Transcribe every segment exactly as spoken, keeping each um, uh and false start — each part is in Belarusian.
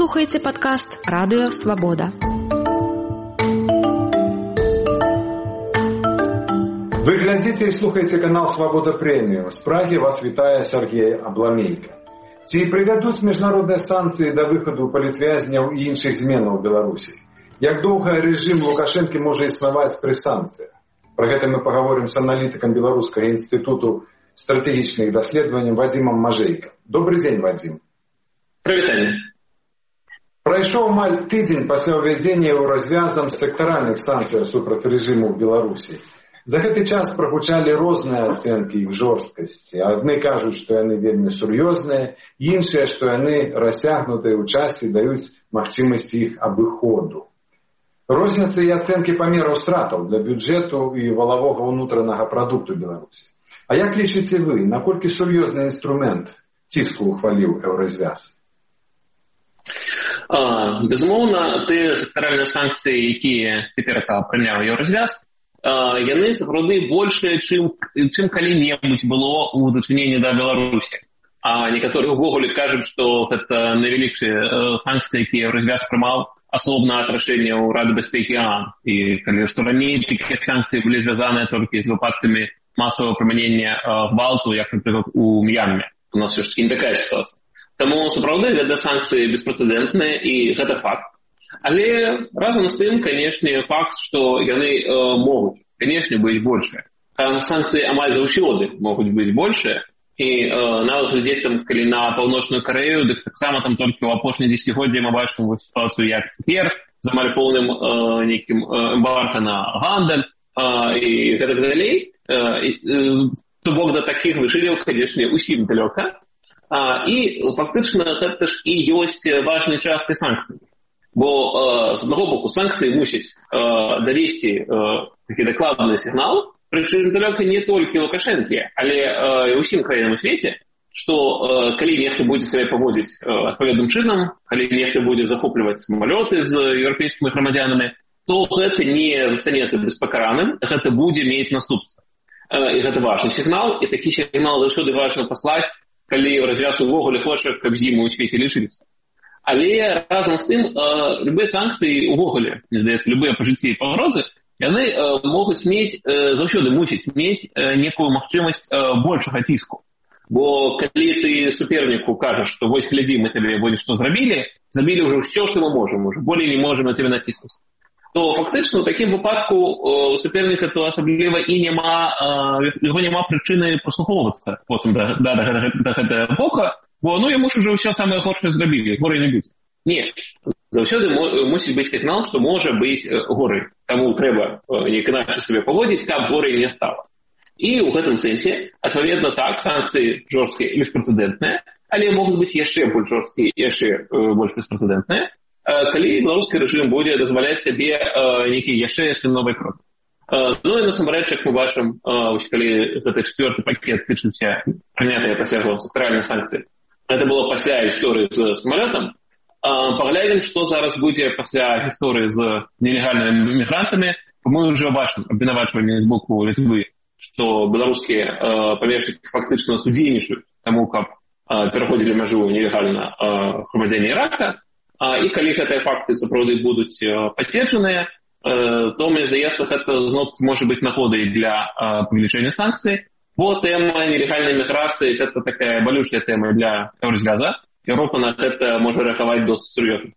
слухаеце падкаст Радыё Свабода. Вы глядзіце і слухаеце канал Свабода Прэміум. З Прагі вас вітае Сергей Абламейка. Ці прывядуць міжнародныя санкцыі да выхаду палітвязняў і іншых зменаў у Беларусі? Як доўга рэжым Лукашэнкі можа існаваць пры санкцыях? Пра гэта мы паговорым з аналітыкам Беларускага інстытуту стратэгічных даследаванняў Вадзімам Мажэйка. Добры дзень, Вадзім. Прывітанне. Прайшоў амаль тыдзень пасля ўвядзення ў развязам сектаральных санкцыяў супраць рэжыму ў Беларусі. За гэты час прагучалі розныя ацэнкі іх жорсткасці. Адны кажуць, што яны вельмі сур'ёзныя, іншыя, што яны расцягнутыя ў часе, даюць магчымасць іх абыходу. Розніцы і ацэнкі памераў стратаў для бюджэту і валавога ўнутранага прадукту Беларусі. А як лічыце вы, наколькі сур'ёзны інструмент ціску ухваліў еўразвяз? А, безумоўна, тыя сектаральныя санкцыі, якія цяпер прыняў еўразвяз, а, яны сапраўды большыя, чым, чым калі-небудзь было ў дачыненні да Беларусі. А некаторыя ўвогуле кажуць, што гэта найвялікшыя санкцыі, якія еўразвяз прымаў асобна ад рашэнняў Рады бяспекі ООН. І калі што раней такія санкцыі былі звязаныя толькі з выпадкамі масавага прымянення гвалту, як, напрыклад, у М'янме. У нас ўсё ж такі не такая сітуацыя. Таму сапраўды гэта санкцыі беспрэцэдэнтныя, і гэта факт. Але разам з тым, канешне, факт, што яны э, могуць, канешне, быць большыя. Санкцыі амаль заўсёды могуць быць большыя. І э, нават глядзець там, калі на Паўночную Карэю, дык таксама там толькі ў апошнія дзесяцігоддзі мы бачым сітуацыю, як цяпер, з амаль поўным э, нейкім э, эмбарга на гандаль э, і гэтак далей. Э, э, то бок да такіх вышыляў, канешне, усім далёка. А, і фактычна гэта ж і ёсць важнай часткай санкцый. Бо э, з аднаго боку санкцыі мусяць э, давесці э, такі дакладны сігнал, прычым далёка не толькі Лукашэнкі, але э, ўсім краінам у свеце, што э, калі нехта будзе сябе паводзіць э, адпаведным чынам, калі нехта будзе захопліваць самалёты з еўрапейскімі грамадзянамі, то гэта не застанецца беспакараным, гэта будзе мець наступства. Э, і гэта важны сігнал, і такі сігнал заўсёды важна паслаць, калі развяз увогуле хоча, каб з ім у свеце лічыліся. Але разам з тым, э, любыя санкцыі увогуле, мне здаецца, любыя па жыцці і пагрозы, яны э, могуць мець, э, заўсёды мусяць мець э, некую магчымасць э, большага ціску. Бо калі ты суперніку кажаш, што вось глядзі, мы табе вось што зрабілі, зрабілі ўжо ўсё, што мы можам, уже болей не можам на цябе націснуць, то фактычна ў такім выпадку э, суперніка то асабліва і няма, э, яго няма прычыны праслухоўвацца потым да, да, да, да гэтага бока, бо ну яму ж ужо ўсё самае горшае зрабілі, горай не будзе. Не, заўсёды мусіць быць сігнал, што можа быць горай. Таму трэба неяк іначай сабе паводзіць, каб горай не стала. І ў гэтым сэнсе, адпаведна так, санкцыі жорсткія і беспрэцэдэнтныя, але могуць быць яшчэ больш жорсткія і яшчэ больш беспрэцэдэнтныя, калі беларускі рэжым будзе дазваляць сабе нейкія яшчэ яшчэ новыя крокі. Ну і насамрэч, як мы бачым, вось калі гэты чацвёрты пакет тычыўся прынятыя пасля сектаральныя санкцыі, гэта было пасля гісторыі з самалётам. Паглядзім, што зараз будзе пасля гісторыі з нелегальнымі мігрантамі. Мы ўжо бачым абвінавачванне з боку Літвы, што беларускія памешчыкі фактычна судзейнічаюць таму, каб пераходзілі мяжу нелегальна грамадзяне Ірака. І калі гэтыя факты сапраўды будуць пацверджаныя, то, мне здаецца, гэта зноў можа быць нагодай для павелічэння санкцый, бо тэма нелегальнай міграцыі гэта такая балючая тэма для еўразвяза. Еўропа на гэта можа рэагаваць досыць сур'ёзна.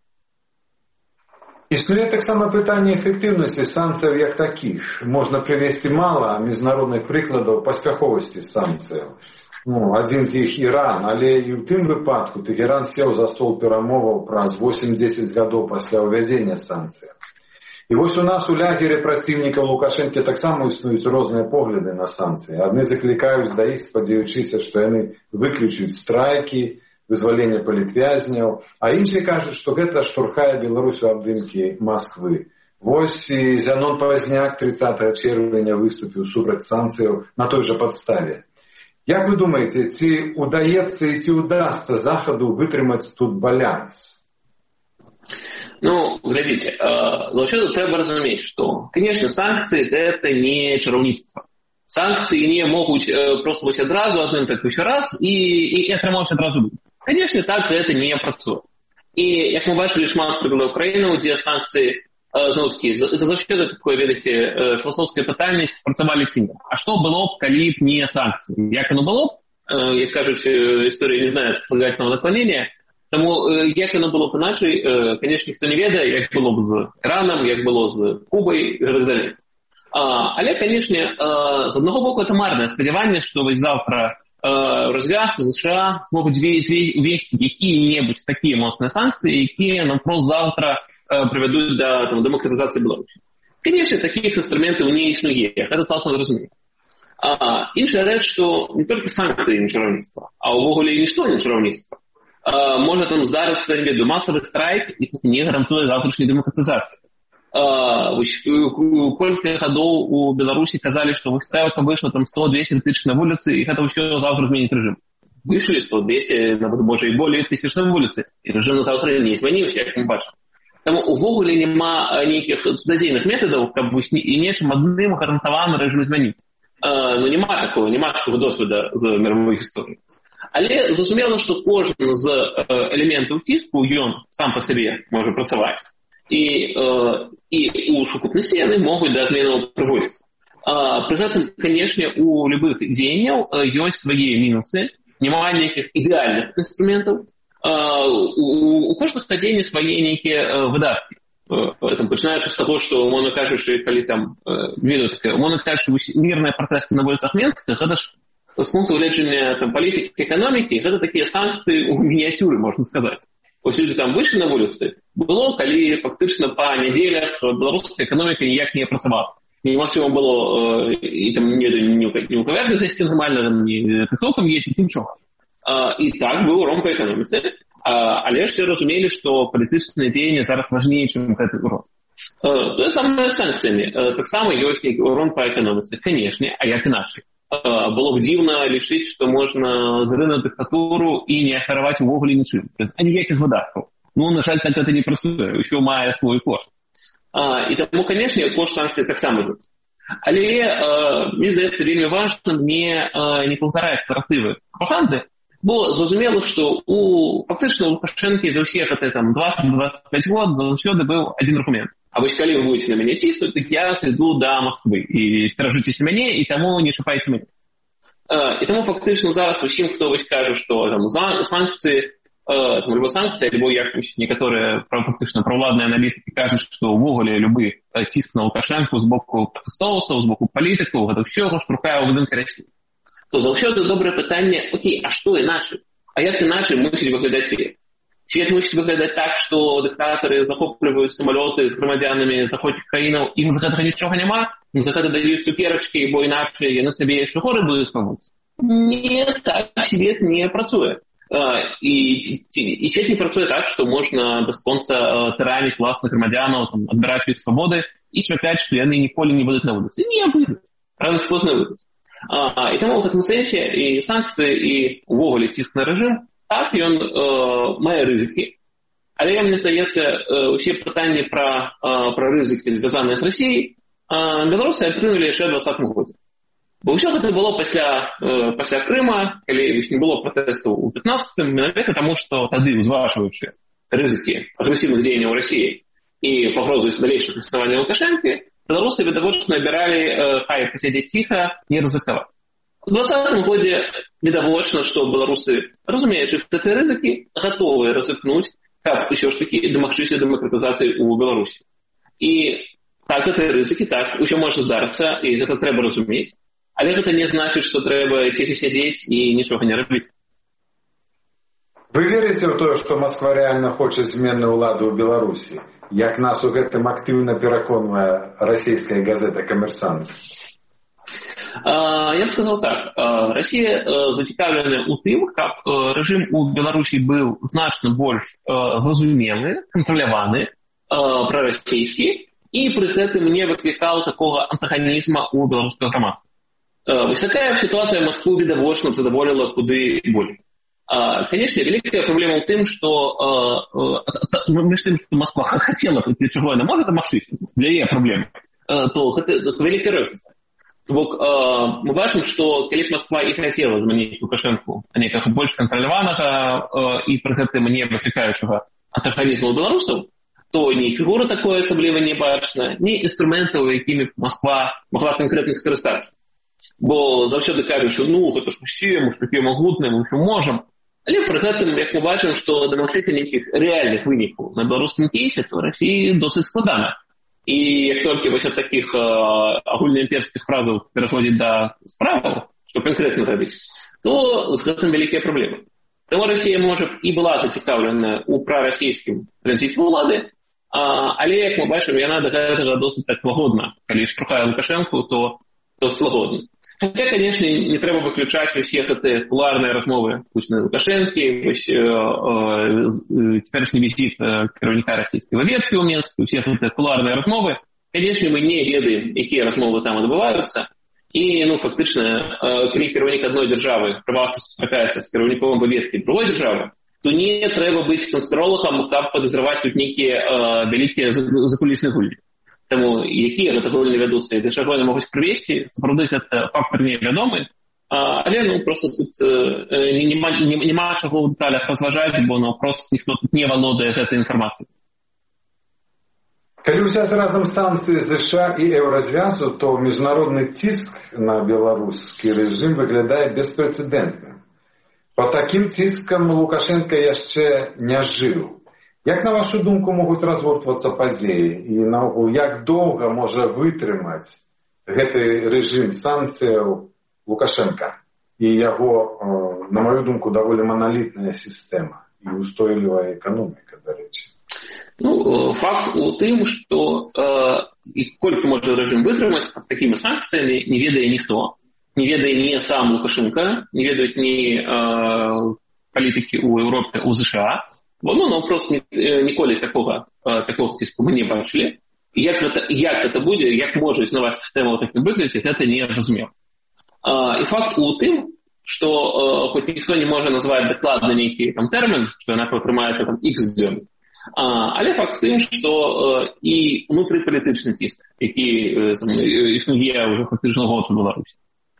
Існуе таксама пытанне эфектыўнасці санкцыяў як такіх. Можна прывесці мала міжнародных прыкладаў паспяховасці санкцыяў. Ну, адзін з іх Іран, але і ў тым выпадку Тэгеран сеў за стол перамоваў праз восем-дзесяць гадоў пасля ўвядзення санкцыяў. І вось у нас у лягеры праціўнікаў Лукашэнкі таксама існуюць розныя погляды на санкцыі. Адны заклікаюць да іх, спадзяючыся, што яны выключаць страйкі, вызвалення палітвязняў, а іншыя кажуць, што гэта штурхае Беларусь у абдымкі Масквы. Вось і Зянон Пазняк трыццатага чэрвеня выступіў супраць санкцыяў на той жа падставе. Як вы думаеце, ці удаецца і ці удасца Захаду вытрымаць тут баланс? Ну, глядзіце, заўсёды трэба разумець, што, канешне, санкцыі гэта не чараўніцтва. Санкцыі не могуць проста вось адразу адным так усё раз і, і, і атрымаўся адразу быць. Конечно, так это не працуе. І, як мы бачылі, шмат прыкладаў краінаў, дзе санкцыі, зноў такі, это заўсёды такое, ведаце, філасофскае пытанне, спрацавалі ці не. А што было б, калі б не санкцыі? Як оно было б? Як кажуць, історыя не знае слагательного наклонення. Таму, як оно было б іначай, канешне, ніхто не ведае, як было б з Іранам, як было з Кубай і так далей. Але, канешне, з аднаго боку, это марнае спадзяванне, што вось заўтра развяз США могуць увесці якія-небудзь такія моцныя санкцыі, якія нам прост заўтра прывядуць да там, дэмакратызацыі Беларусі. Канешне, такіх інструментаў не існуе, гэта цалкам зразумела. Іншая рэч, што не толькі санкцыі не чараўніцтва, а ўвогуле нішто не чараўніцтва. Можа там здарыцца, не ведаю, масавы страйк, і гэта не гарантуе заўтрашняй дэмакратызацыі. Колькі гадоў у Беларусі казалі, што выставка выйшла там сто-двесце тысяч на вуліцы, і гэта ўсё заўтра зменіць рэжым. Выйшлі сто-двесце, нават, можа, і болей тысяч на вуліцы, і рэжым на заўтра не змяніўся, як мы бачым. Таму увогуле няма нейкіх цудадзейных метадаў, каб і нечым адным гарантаваны рэжым змяніць. Ну, няма такого, няма такого досведа з мировой гісторыі. Але зразумела, што кожны з элементаў ціску, ён сам па сабе можа працаваць. І, і у сукупнасці яны могуць да зменаў прыводзіць. Пры гэтым, канешне, у любых дзеянняў ёсць свае мінусы, няма нейкіх ідэальных інструментаў. У кожных дзеянняў свае нейкія выдаткі. Пачынаючы з таго, што, умоўна кажучы, калі там, ведаю такая, умоўна кажучы, мірныя пратэсты на вуліцах Менска, гэта ж з пункту гледжання палітыкі эканомікі, гэта такія санкцыі ў мініяцюры, можна сказаць. Ось людзі там выйшлі на вуліцы, было, калі фактычна па нядзелях беларуская эканоміка ніяк не працавала. Немагчыма было і там ні ў кавярні зайсці нармальна, ні таксовкам ездзіць, нічога. І так быў урон па эканоміцы, але ж разумелі, што палітычныя дзеянні зараз важней, чым гэты урон. Тое самае з санкцыямі. Таксама ёсць нейкі урон па эканоміцы, канешне, а як іначай. Было б дзіўна лічыць, што можна зрынуць дыктатуру і не ахараваць увогуле нічым. А ніякіх выдаткаў. Ну, на жаль, так гэта не працуе, ўсё мае свой кошт. І таму, канешне, кошт санкцый таксама ідуць. Але, мне здаецца, вельмі важным не, не паўтараць наратывы прапаганды, бо зразумела, што у фактычна у Лукашэнкі за ўсе гэты там дваццаць-дваццаць пяць год заўсёды быў адзін аргумент. А вось калі вы будете на мяне ціснуць, дык я сыду да Москвы. І сцеражыцеся мяне, і таму не чапайце мяне. І таму фактычна зараз усім, хто вось кажа, што там санкцыі, там любой санкцыі, альбо як некаторыя фактычна праўладныя аналітыкі кажуць, што ўвогуле любы ціск на Лукашэнку з боку пратэстоўцаў, з боку палітыкаў, гэта ўсё штурхае ў будынка Расіі. То заўсёды добрае пытанне, окей, а што іначай? А як іначай мусіць выглядаць свет? Свет мусіць выглядаць так, што дыктатары захопліваюць самалёты з грамадзянамі заходніх краінаў, ім за гэтага нічога няма, ім за гэта даюць цукерачкі, бо іначай яны сабе яшчэ горы будуць памуць. Не, так свет не працуе. І, і свет не працуе так, што можна бясконца тыраніць власных грамадзянаў, адбіраць іх свабоды і чакаць, што яны ніколі не будуць на вуліцы. Не будуць. Рано ці позна будуць. І таму ў гэтым сэнсе і санкцыі, і ўвогуле ціск на рэжым, так, ён э, мае рызыкі. Але мне здаецца, э, усе пытанні пра, э, пра рызыкі, звязаныя з Расіяй, э, беларусы атрымалі яшчэ ў дваццатым годзе. Бо ўсё гэта было пасля, э, пасля Крыма, калі не было пратэстаў у пятнаццатым, менавіта таму, што тады, узважваючы рызыкі агрэсіўных дзеянняў Расіі і пагрозу далейшых існавання Лукашэнкі, беларусы відавочна абіралі э, хай пасядзець ціха, не рызыкаваць. У двадцатым годзе відавочна, што беларусы, разумеючы гэтыя рызыкі, гатовыя рызыкнуць, каб усё ж такі дамагчыся дэмакратызацыі ў Беларусі. І так, гэтыя рызыкі, так, усё можа здарыцца, і гэта трэба разумець, але гэта не значыць, што трэба ціха сядзець і нічога не рабіць. Вы верыце ў тое, што Москва рэальна хоча змены ўлады ў Беларусі, як нас у гэтым актыўна пераконвае расійская газета «Камерсант»? Я б сказал так. Россия зацікавлена у тым, каб рэжым у Беларусі быў значна больш зразумелы, кантраляваны, прарасійскі, і пры гэтым не выклікаў такога антаганізма ў беларускага грамадства. Вось такая сітуацыя Маскву відавочна задаволіла куды болей. Конечно, великая проблема ў тым, што між тым, што Москва хацела прыйти чаго яна можа дамагчыся, для яе праблемы, то гэта вялікая розніца. Бок, э, мы бачым, што калі б Москва і хацела змяніць Лукашэнку нейкага больш кантраляванага э, і пры гэтым не выклікаючага антагонізму беларусаў, то ні фігура такої асабліва не бачна, ні інструментаў, якімі Москва могла конкретно скарыстацца. Бо заўсёды кажуць, што ну, гэта ж Расія, мы ж такія магутныя, мы ўсё можам. Але пры гэтым, як мы бачым, што дамагчыся нейкіх рэальных вынікаў на беларускім кейсе, то Расіі досыць складана. І як толькі вось ад такіх э, агульнаімперскіх фразаў пераходзіць да справаў, што канкрэтна рабіць, то з гэтым вялікія праблемы. Таму Расія, можа, і была зацікаўлена ў прарасійскім транзіце ўлады, а, але, як мы бачым, яна да гэтага досыць так лагодна. Калі штурхае Лукашэнку, то, то лагодна. Хотя, конечно, не трэба выключаць усе гэтыя кулуарныя размовы Пуціна і Лукашэнкі, вось э, э, цяперашні візіт э, кіраўніка расійскага веткі ў Менску, усе гэтыя кулуарныя размовы. Конечно, мы не ведаем, якія размовы там адбываюцца. І, ну, фактычна, э, калі кіраўнік адной дзяржавы прыватна сустракаецца з кіраўніком веткі другой дзяржавы, то не трэба быць канспіролагам, каб падазраваць тут нейкія э, вялікія закулісныя гульні. Таму, якія гэта гульні вядуцца і да чаго яны могуць прывесці, сапраўды гэта фактор невядомы, але, ну, проста тут э, нема, нема чаго ў дэталях разважаць, бо, ну, проста ніхто тут не валодае гэтай інфармацыяй. Калі ўзяць разам санкцыі США і еўразвязу, то міжнародны ціск на беларускі рэжым выглядае беспрэцэдэнтным. Па такім ціскам Лукашенка яшчэ не жыў. Як, на вашу думку, могуць разгортвацца падзеі? І, наогул, як доўга можа вытрымаць гэты рэжым санкцыяў Лукашенка? І яго, на маю думку, даволі маналітная сістэма і устойлівая эканоміка, дарэчы. Ну, факт у тым, што э, і колькі можа рэжым вытрымаць пад такімі санкцыямі, не ведае ніхто. Не ведае ні сам Лукашенка, не ведаюць ні э, палітыкі ў Еўропе, у США. Бо, ну, ну, просто ніколі такога, э, такога ціску мы не бачылі. Як гэта, як гэта будзе, як можа існаваць сістэма ў такім выглядзе, гэта не разумеў. Э, і факт у тым, што э, хоць ніхто не можа назваць дакладна нейкі там тэрмін, што яна пратрымаецца там ікс дзён. А, але факт тым, што э, і унутрыпалітычны ціск, які э, існуе ўжо фактычна год у Беларусі,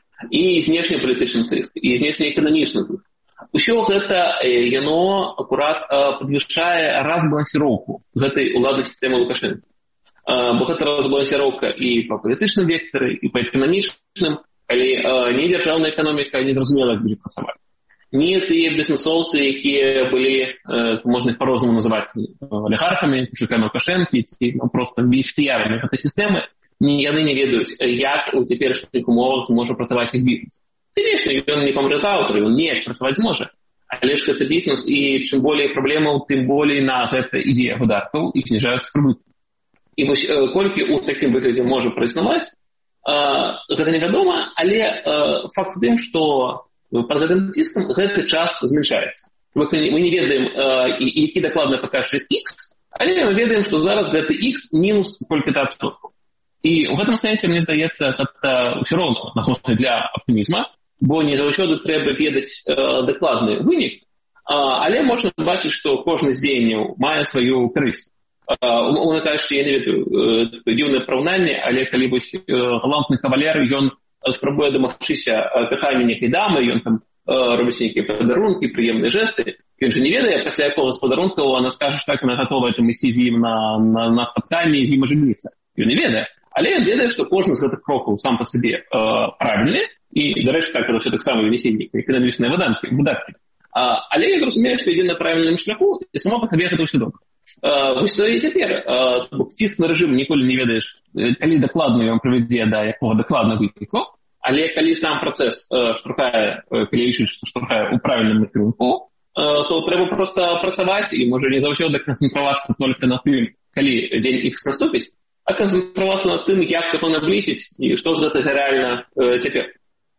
і знешнепалітычны ціск, і знешнеэканамічны ціск. Усё гэта э, яно акурат э, падвышае разбалансіроўку гэтай улады сістэмы Лукашэнка. Э, бо гэта разбалансіроўка і па палітычным вектары, і па эканамічным, калі э, не дзяржаўная эканоміка незразумела як будзе працаваць. Не тыя бізнесоўцы, якія былі, э, можна іх па-рознаму называць алігархамі, пачалкамі Лукашэнкі, ці ну, проста бенефіцыярамі гэтай сістэмы, ні, яны не ведаюць, як у цяперашніх умовах зможа працаваць іх бізнес. Конечно, ён не памрэ заўтра, ён неяк працаваць зможа, але ж гэта бізнес, і чым болей праблемаў, тым болей на гэта ідзе выдаткаў і зніжаюцца прыбыткі. І вось э, колькі ў такім выглядзе можа праіснаваць, э, гэта невядома, але э, факт тым, што пад гэтым ціскам гэты час зменшаецца. Мы не ведаем, які дакладна пакажа X, але мы ведаем, што зараз гэты X мінус колькі-то адсоткаў. І ў гэтым сэнсе, мне здаецца, гэта ўсё роўна нагода для аптымізма, бо не заўсёды трэба ведаць дакладны вынік, але можна бачыць, што кожны з дзеянняў мае сваю карысць. Умоўна кажучы, я не ведаю, дзіўнае параўнанне, але калі вось галантны кавалер, ён спрабуе дамагчыся кахання нейкай дамы, ён там э, робіць нейкія падарункі, прыемныя жэсты. Ён жа не ведае, пасля якога з падарункаў она скажа, што так, яна гатовая там ісці з ім на, на, на спатканне, з ім ажаніцца. Ён не ведае. Але ён ведае, што кожны з гэтых крокаў сам па сабе э, правільны, і, дарэчы, так, гэта ўсё таксама вісіць нейкія эканамічныя выдаткі. А, але я разумею, што ідзе на правільным шляху, і само па сабе гэта ўсё добра. Uh, вось то і цяпер, uh, ціск на рэжым ніколі не ведаеш, калі дакладна ён прывядзе да якога дакладна выніку, але калі сам працэс uh, штурхае, uh, калі лічыць, што штурхае ў правільным накірунку, uh, то трэба проста працаваць і можа не заўсёды канцэнтравацца толькі на тым, калі дзень X наступіць, а канцэнтравацца на тым, як яго наблізіць і што з гэтага рэальна uh, цяпер.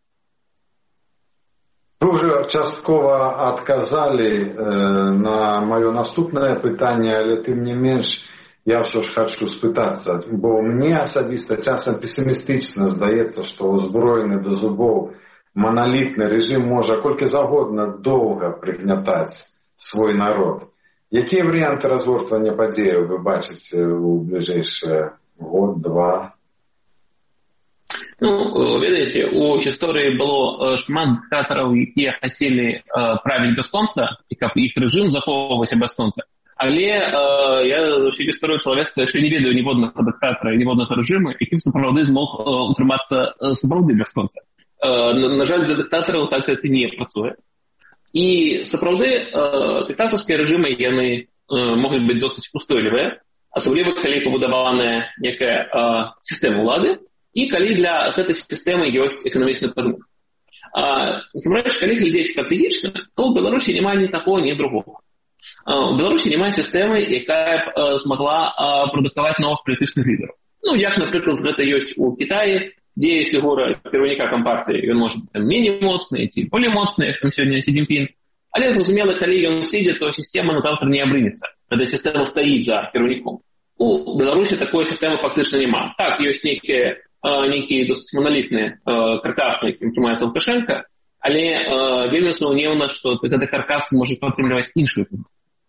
Вы уже часткова адказалі э, на маё наступнае пытанне, але тым не менш я ўсё ж хачу спытацца, бо мне асабіста часам песімістычна здаецца, што ўзброены да зубоў маналітны рэжым можа колькі загодна доўга прыгнятаць свой народ. Якія варыянты разгортвання падзеяў вы бачыце ў бліжэйшы год, два? Ну, ведаеце, у гісторыі было шмат дыктатараў, якія хацелі правіць бясконца, і каб іх рэжым захоўваўся бясконца. Але э, я ўсю гісторыю чалавецтва яшчэ не ведаю ніводнага дыктатара і ніводнага рэжыму, якім сапраўды змог э, утрымацца э, сапраўды бясконца. Э, на, на жаль, для дыктатараў так гэта не працуе. І сапраўды э, дыктатарскія рэжымы яны э, могуць быць досыць устойлівыя, асабліва калі пабудаваная некая э, сістэма ўлады, і калі для гэтай сістэмы ёсць эканамічны падмог. Насамрэч, калі глядзець стратэгічна, то ў Беларусі няма ні такого, ні другого. У Беларусі няма сістэмы, якая б змагла прадуктаваць новых палітычных лідараў. Ну, як, напрыклад, гэта ёсць у Кітаі, дзе фігура кіраўніка кампартыі, ён можа быць меней моцны, ці болей моцны, як там сёння Сі Цзіньпін. Але, зразумела, калі ён сидзе, то сістэма назаўтра не абрынецца, калі сістэма стаіць за кіраўніком. У Беларусі такой сістэмы фактычна няма. Так, ёсць нейкія, нейкія досыць маналітныя каркасы, якім трымаецца Лукашенка, але вельмі сумнеўна, што гэты каркас можа падтрымліваць іншую фігуру.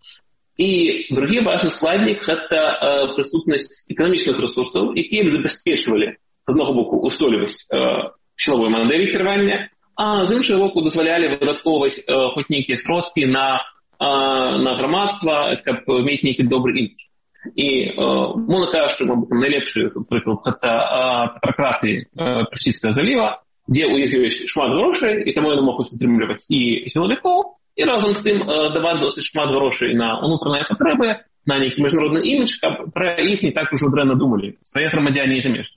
І другі важны складнік – гэта прыступнасць эканамічных рэсурсаў, якія б забяспечвалі, з аднаго боку, устойлівасць сілавой мадэлі кіравання, а з іншага боку дазвалялі выдаткоўваць хоць нейкія сродкі на, на грамадства, каб мець нейкі добры імідж. І можна кажучы, мабыць, найлепшы прыклад – гэта петракраты Персідскага заліва, дзе ў іх ёсць шмат грошай, і таму яны могуць утрымліваць і сілавікоў, і разам з тым даваць досыць шмат грошай на ўнутраныя патрэбы, на нейкі міжнародны імідж, каб пра іх не так ужо дрэнна думалі, свае грамадзяне і замежныя.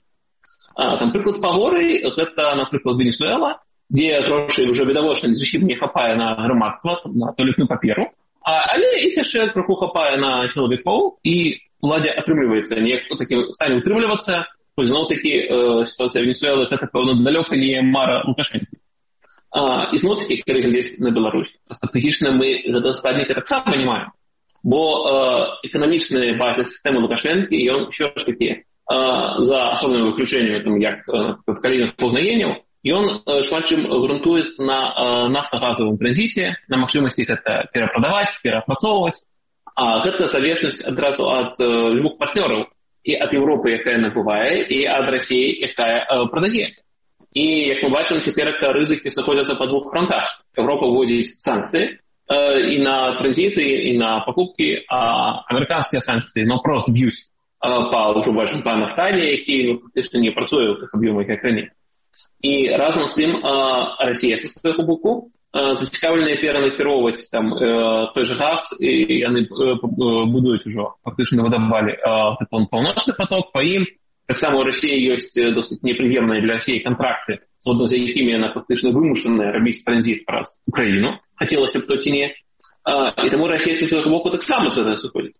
Там прыклад пагоры, гэта, напрыклад, Венесуэла, дзе грошай ўжо відавочна зусім не хапае на грамадства, на туалетную паперу, але іх яшчэ крыху хапае на сілавікоў, і ўладзе атрымліваецца неяк у такім стане утрымлівацца, хоць зноў-такі сітуацыя Венесуэлы гэта, пэўна, далёка не мара Лукашэнкі. А, і зноў-такі, калі глядзець на Беларусь, стратэгічна мы гэта складніка таксама не маем, бо э, эканамічная база сістэмы Лукашэнкі, ён ўсё ж такі э, за асобнымі выключэннямі, там, як э, калійных паўгнаенняў, ён э, шмат чым грунтуецца на э, нафтагазавым транзіце, на магчымасці гэта перапрадаваць, пераапрацоўваць, а гэта залежнасць адразу ад э, любых партнёраў, і ад Еўропы, якая набывае, і ад Расіі, якая э, прадае. І, як мы бачым, цяпер рызыкі знаходзяцца па двух фронтах. Еўропа вводзіць санкцыі э, і на транзіты, і на пакупкі, а амерыканскія санкцыі ну, проста б'юць э, па ўжо большым па нафтане, які ну, фактычна не працуе ў тых аб'ёмах, як раней. І разам з тым э, Расія са свайго боку э, зацікаўленыя перанакіроўваць там э, той же газ, і яны э, будуюць ужо, фактычна выдавалі э, паўночны поток, па ім таксама ў Расіі ёсць досыць непрыемныя для Расіі кантракты, згодна з якімі яна фактычна вымушаная рабіць транзіт праз Украіну, хацелася б то ці не. І таму Расія са свайго боку таксама з гэтага сыходзіць.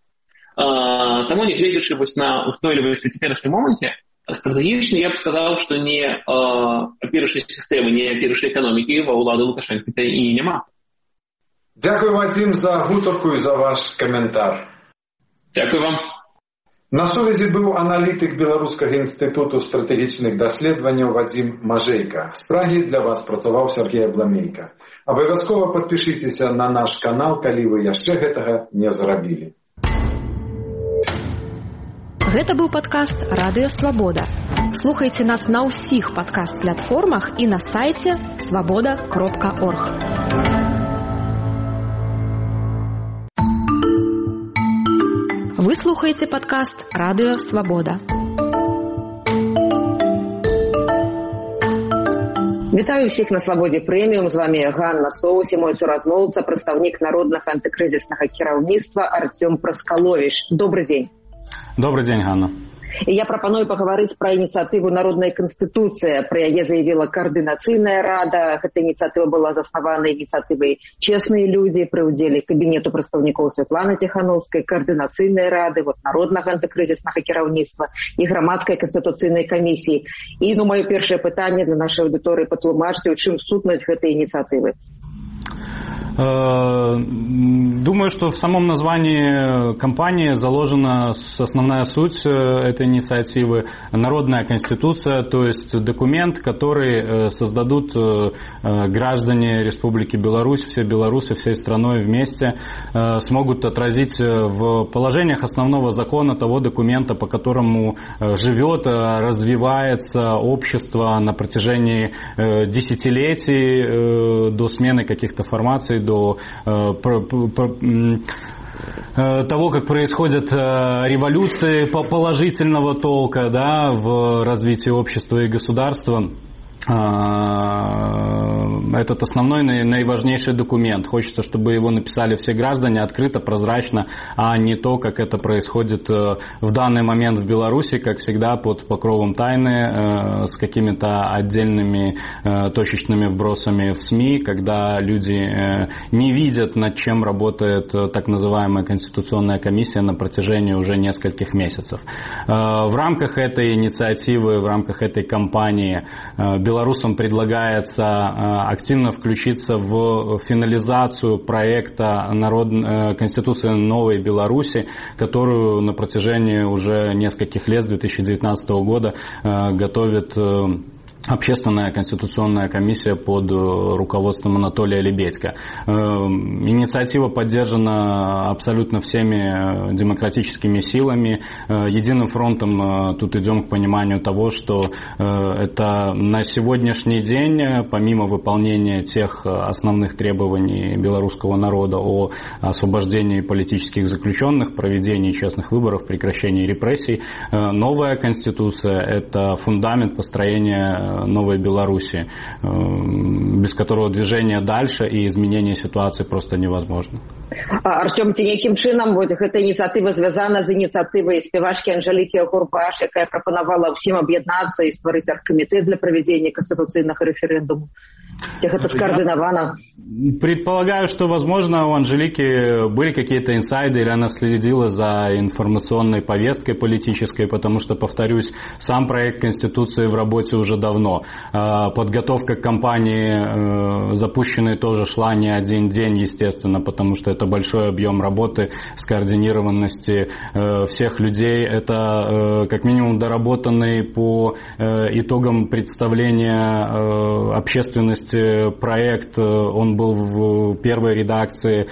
Таму, нягледзячы вось на устойлівасць у цяперашнім моманце, стратэгічна я б сказаў, што не аперышай сістэмы, не аперышай эканомікі ва ўлады Лукашэнкі і няма. Дзякуй, Вадзім, за гутарку і за ваш каментар. Дзякуй вам. На сувязі быў аналітык Беларускага інстытуту стратэгічных даследаванняў Вадзім Мажэйка. З Прагі для вас працаваў Сергей Абламейка. Абавязкова падпішыцеся на наш канал, калі вы яшчэ гэтага не зрабілі. Гэта быў падкаст «Радыё Свабода». Слухайце нас на ўсіх падкаст-платформах і на сайце свабода кропка орг. Вы слухаеце падкаст «Радыё Свабода». Вітаю ўсіх на Свабодзе прэміум. З вами Ганна Соус і мой суразмоўца, прадстаўнік народнага антыкрызіснага кіраўніцтва Артём Праскаловіч. Добрый дзень. Добрый дзень, Ганна. Я прапаную пагаварыць пра ініцыятыву «Народная канстытуцыя». Пра яе заявіла Каардынацыйная рада. Гэта ініцыятыва была заснавана ініцыятывай «Честные люди» пры ўдзеле кабінету прадстаўнікоў Святланы Ціхановскай, Каардынацыйнай рады, вот, народнага антыкрызіснага кіраўніцтва і грамадскай канстытуцыйнай камісіі. І ну, маё першае пытанне для нашай аўдыторыі: патлумачце, у чым сутнасць гэтай ініцыятывы? Думаю, что в самом названии кампании заложена основная суть этой инициативы – народная конституция, то есть документ, который создадут граждане Республики Беларусь, все белорусы всей страной вместе, смогут отразить в положениях основного закона того документа, по которому живет, развивается общество на протяжении десятилетий до смены каких-то формаций, до того, как происходят революции положительного толка, да, в развитии общества и государства. Этот основной, наиважнейший документ. Хочется, чтобы его написали все граждане открыто, прозрачно, а не то, как это происходит в данный момент в Беларуси, как всегда, под покровом тайны, с какими-то отдельными точечными вбросами в СМИ, когда люди не видят, над чем работает так называемая Конституционная комиссия на протяжении уже нескольких месяцев. В рамках этой инициативы, в рамках этой кампании белорусам предлагается активно включиться в финализацию проекта народ... Конституции Новой Беларуси, которую на протяжении уже нескольких лет, с две тысячи девятнадцатого года, готовит Общественная конституционная комиссия под руководством Анатолия Лебедько. Инициатива поддержана абсолютно всеми демократическими силами. Единым фронтом тут идем к пониманию того, что это на сегодняшний день, помимо выполнения тех основных требований белорусского народа о освобождении политических заключенных, проведении честных выборов, прекращении репрессий, новая конституция – это фундамент построения Новой Беларуси, без которого движение дальше и изменение ситуации просто невозможно. Артем, ці якім чынам вот эта ініцыятыва звязана з ініцыятывай спявачкі Анжелікі Гурбаш, якая прапанавала ўсім аб'яднацца і стварыць аргкамітэт для правядзення канстытуцыйнага рэферэндуму? Это скоординовано. Предполагаю, что, возможно, у Анжелики были какие-то инсайды, или она следила за информационной повесткой политической, потому что, повторюсь, сам проект Конституции в работе уже давно. Подготовка к кампании запущенной тоже шла не один день, естественно, потому что это большой объем работы, скоординированности всех людей. Это, как минимум, доработанный по итогам представления общественности проект, он был в первой редакции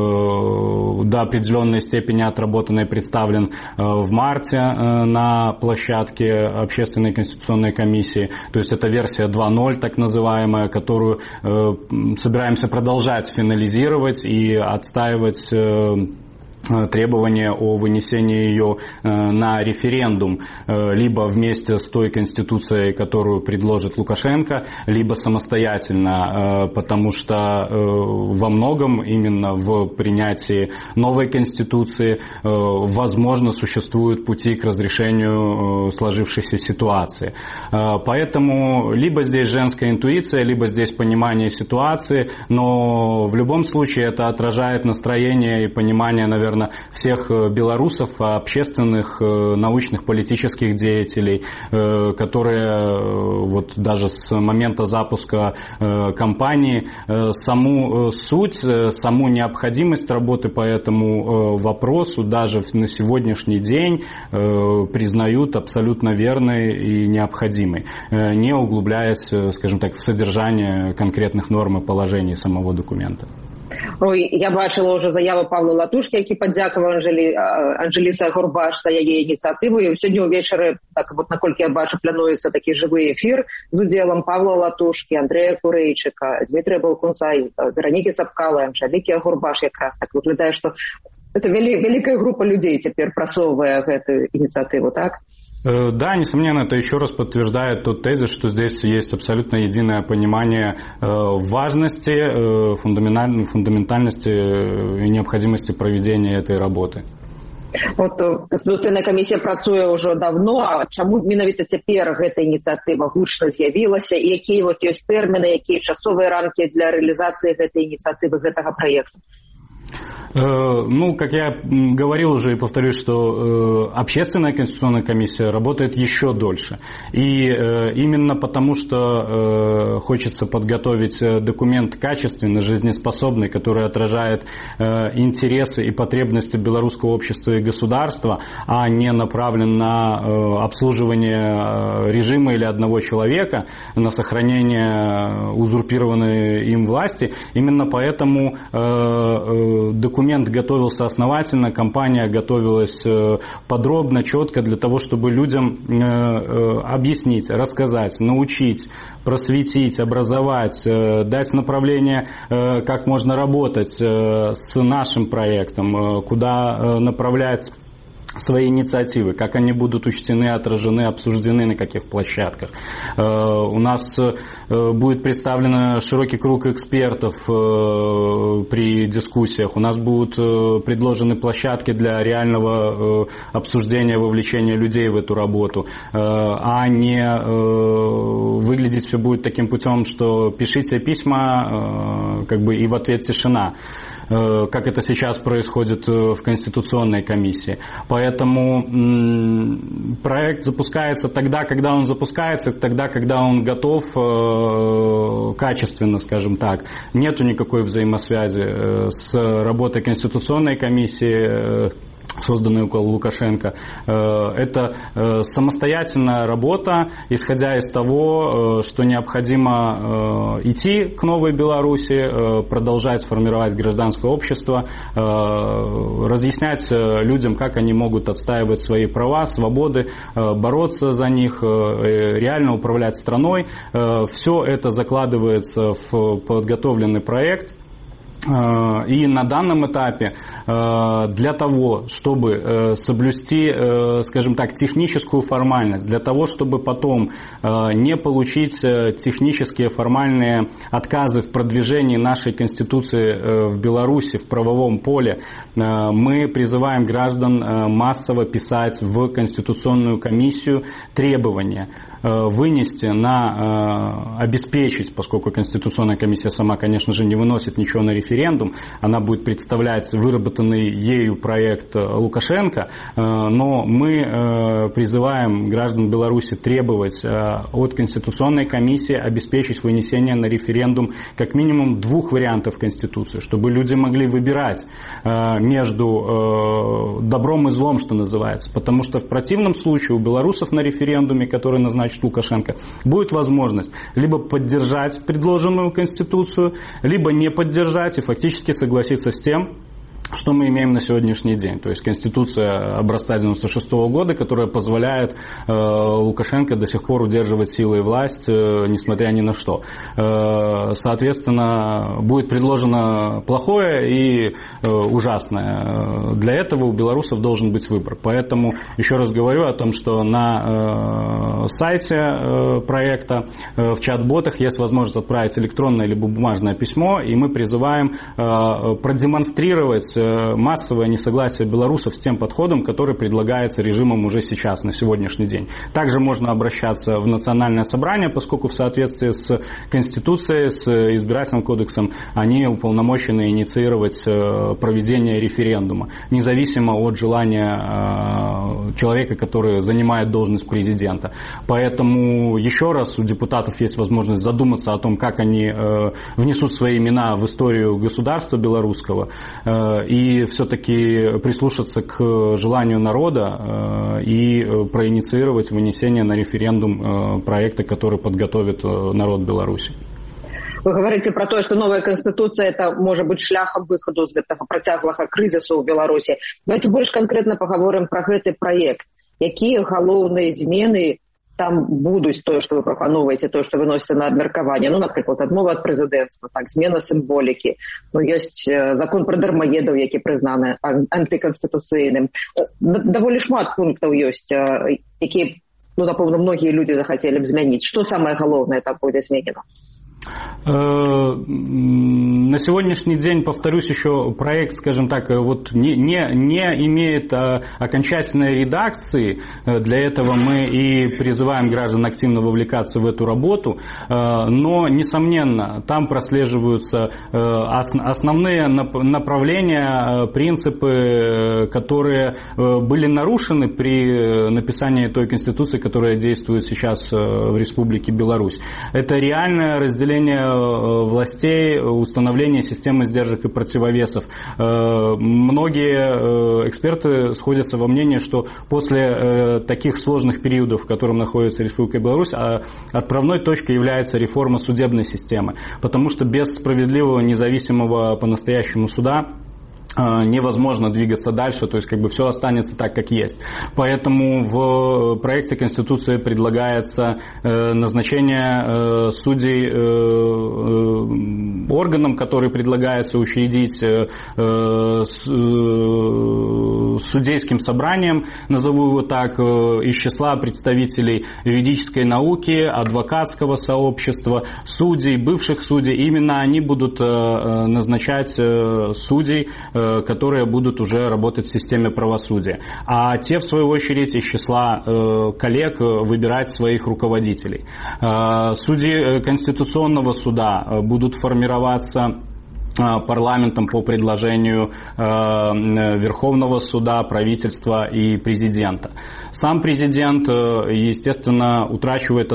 до определенной степени отработан и представлен в марте на площадке Общественной конституционной комиссии. То есть это версия два ноль, так называемая, которую собираемся продолжать финализировать и отстаивать требование о вынесении ее на референдум либо вместе с той конституцией, которую предложит Лукашенко, либо самостоятельно, потому что во многом именно в принятии новой конституции возможно существуют пути к разрешению сложившейся ситуации. Поэтому либо здесь женская интуиция, либо здесь понимание ситуации, но в любом случае это отражает настроение и понимание, наверное, всех белорусов, общественных, научных, политических деятелей, которые вот даже с момента запуска кампании саму суть, саму необходимость работы по этому вопросу даже на сегодняшний день признают абсолютно верной и необходимой, не углубляясь, скажем так, в содержание конкретных норм и положений самого документа. Ой, я бачила уже заяву Павла Латушки, які падзякаваў Анжелі, Анжеліцы Гурбаш за яе ініцыятыву. І сёння ўвечары, так вот, наколькі я бачу, плануецца такі жывы эфір з удзелам Павла Латушки, Андрэя Курэйчыка, Дмітрыя Балкунца, Веронікі Цапкалы, Анжелікі Гурбаш якраз. Так выглядае, што это вялікая група людей цяпер прасоўвае гэтую ініцыятыву, так? Да, несомненно, это еще раз подтверждает тот тезис, что здесь есть абсолютно единое понимание важности, фундаментальности и необходимости проведения этой работы. Вот Конституцыйная камісія працуе ўжо давно, а чаму менавіта цяпер гэта ініцыятыва гучна з'явілася, і якія вот ёсць тэрміны, якія часовыя рамкі для рэалізацыі гэтай ініцыятывы, гэтага праекту? Ну, как я говорил уже и повторюсь, что Общественная конституционная комиссия работает еще дольше. И именно потому, что хочется подготовить документ качественный, жизнеспособный, который отражает интересы и потребности белорусского общества и государства, а не направлен на обслуживание режима или одного человека, на сохранение узурпированной им власти. Именно поэтому документ документ готовился основательно, компания готовилась подробно, четко для того, чтобы людям объяснить, рассказать, научить, просветить, образовать, дать направление, как можно работать с нашим проектом, куда направлять свои инициативы, как они будут учтены, отражены, обсуждены, на каких площадках. У нас будет представлен широкий круг экспертов при дискуссиях, у нас будут предложены площадки для реального обсуждения, вовлечения людей в эту работу, а не выглядеть все будет таким путем, что пишите письма, как бы, и в ответ тишина, как это сейчас происходит в Конституционной комиссии. Поэтому проект запускается тогда, когда он запускается, тогда, когда он готов качественно, скажем так. Нету никакой взаимосвязи с работой Конституционной комиссии, созданный около Лукашенко. Это самостоятельная работа, исходя из того, что необходимо идти к новой Беларуси, продолжать формировать гражданское общество, разъяснять людям, как они могут отстаивать свои права, свободы, бороться за них, реально управлять страной. Все это закладывается в подготовленный проект. И на данном этапе для того, чтобы соблюсти, скажем так, техническую формальность, для того, чтобы потом не получить технические формальные отказы в продвижении нашей Конституции в Беларуси, в правовом поле, мы призываем граждан массово писать в Конституционную комиссию требования, вынести на, обеспечить, поскольку Конституционная комиссия сама, конечно же, не выносит ничего на референдум, референдум, она будет представлять выработанный ею проект Лукашенко, но мы призываем граждан Беларуси требовать от Конституционной комиссии обеспечить вынесение на референдум как минимум двух вариантов Конституции, чтобы люди могли выбирать между добром и злом, что называется, потому что в противном случае у белорусов на референдуме, который назначит Лукашенко, будет возможность либо поддержать предложенную Конституцию, либо не поддержать и фактически согласиться с тем, что мы имеем на сегодняшний день. То есть Конституция образца девяносто шестого года, которая позволяет э, Лукашенко до сих пор удерживать силы и власть, э, несмотря ни на что. Э, соответственно, будет предложено плохое и э, ужасное. Для этого у белорусов должен быть выбор. Поэтому еще раз говорю о том, что на э, сайте э, проекта, э, в чат-ботах есть возможность отправить электронное либо бумажное письмо, и мы призываем э, продемонстрировать массовое несогласие белорусов с тем подходом, который предлагается режимом уже сейчас, на сегодняшний день. Также можно обращаться в Национальное собрание, поскольку в соответствии с Конституцией, с Избирательным кодексом, они уполномочены инициировать проведение референдума, независимо от желания человека, который занимает должность президента. Поэтому еще раз у депутатов есть возможность задуматься о том, как они внесут свои имена в историю государства белорусского, и все-таки прислушаться к желанию народа и проинициировать вынесение на референдум проекта, который подготовит народ Беларуси. Вы говорите про то, что новая Конституция это может быть шляхом выходу из этого протяглого кризиса в Беларуси. Давайте больше конкретно поговорим про этот проект. Какие головные измены там будуть, то, что вы пропановуєте, то, что выносится на абмеркаванне, ну, наприклад, адмова ад прэзідэнцтва, так, змена сімволікі, ну, ёсць закон про дармаедаў, які прызнаны антыканстытуцыйным. Даволі шмат пунктаў ёсць, які, ну, напэўна, многія людзі захацелі б змяніць. Што самае галоўнае там будзе зменена? На сегодняшний день, повторюсь, еще проект, скажем так, вот не, не, не имеет а, окончательной редакции. Для этого мы и призываем граждан активно вовлекаться в эту работу. Но, несомненно, там прослеживаются основные направления, принципы, которые были нарушены при написании той Конституции, которая действует сейчас в Республике Беларусь. Это реальное разделение властей, установление системы сдержек и противовесов. Многие эксперты сходятся во мнении, что после таких сложных периодов, в котором находится Республика Беларусь, отправной точкой является реформа судебной системы, потому что без справедливого, независимого по-настоящему суда невозможно двигаться дальше, то есть как бы все останется так, как есть. Поэтому в проекте Конституции предлагается назначение судей органом, который предлагается учредить судейским собранием, назову его так, из числа представителей юридической науки, адвокатского сообщества, судей, бывших судей. Именно они будут назначать судей, которые будут уже работать в системе правосудия. А те, в свою очередь, из числа коллег выбирать своих руководителей. Судьи Конституционного суда будут формироваться парламентом по предложению Верховного суда, правительства и президента. Сам президент, естественно, утрачивает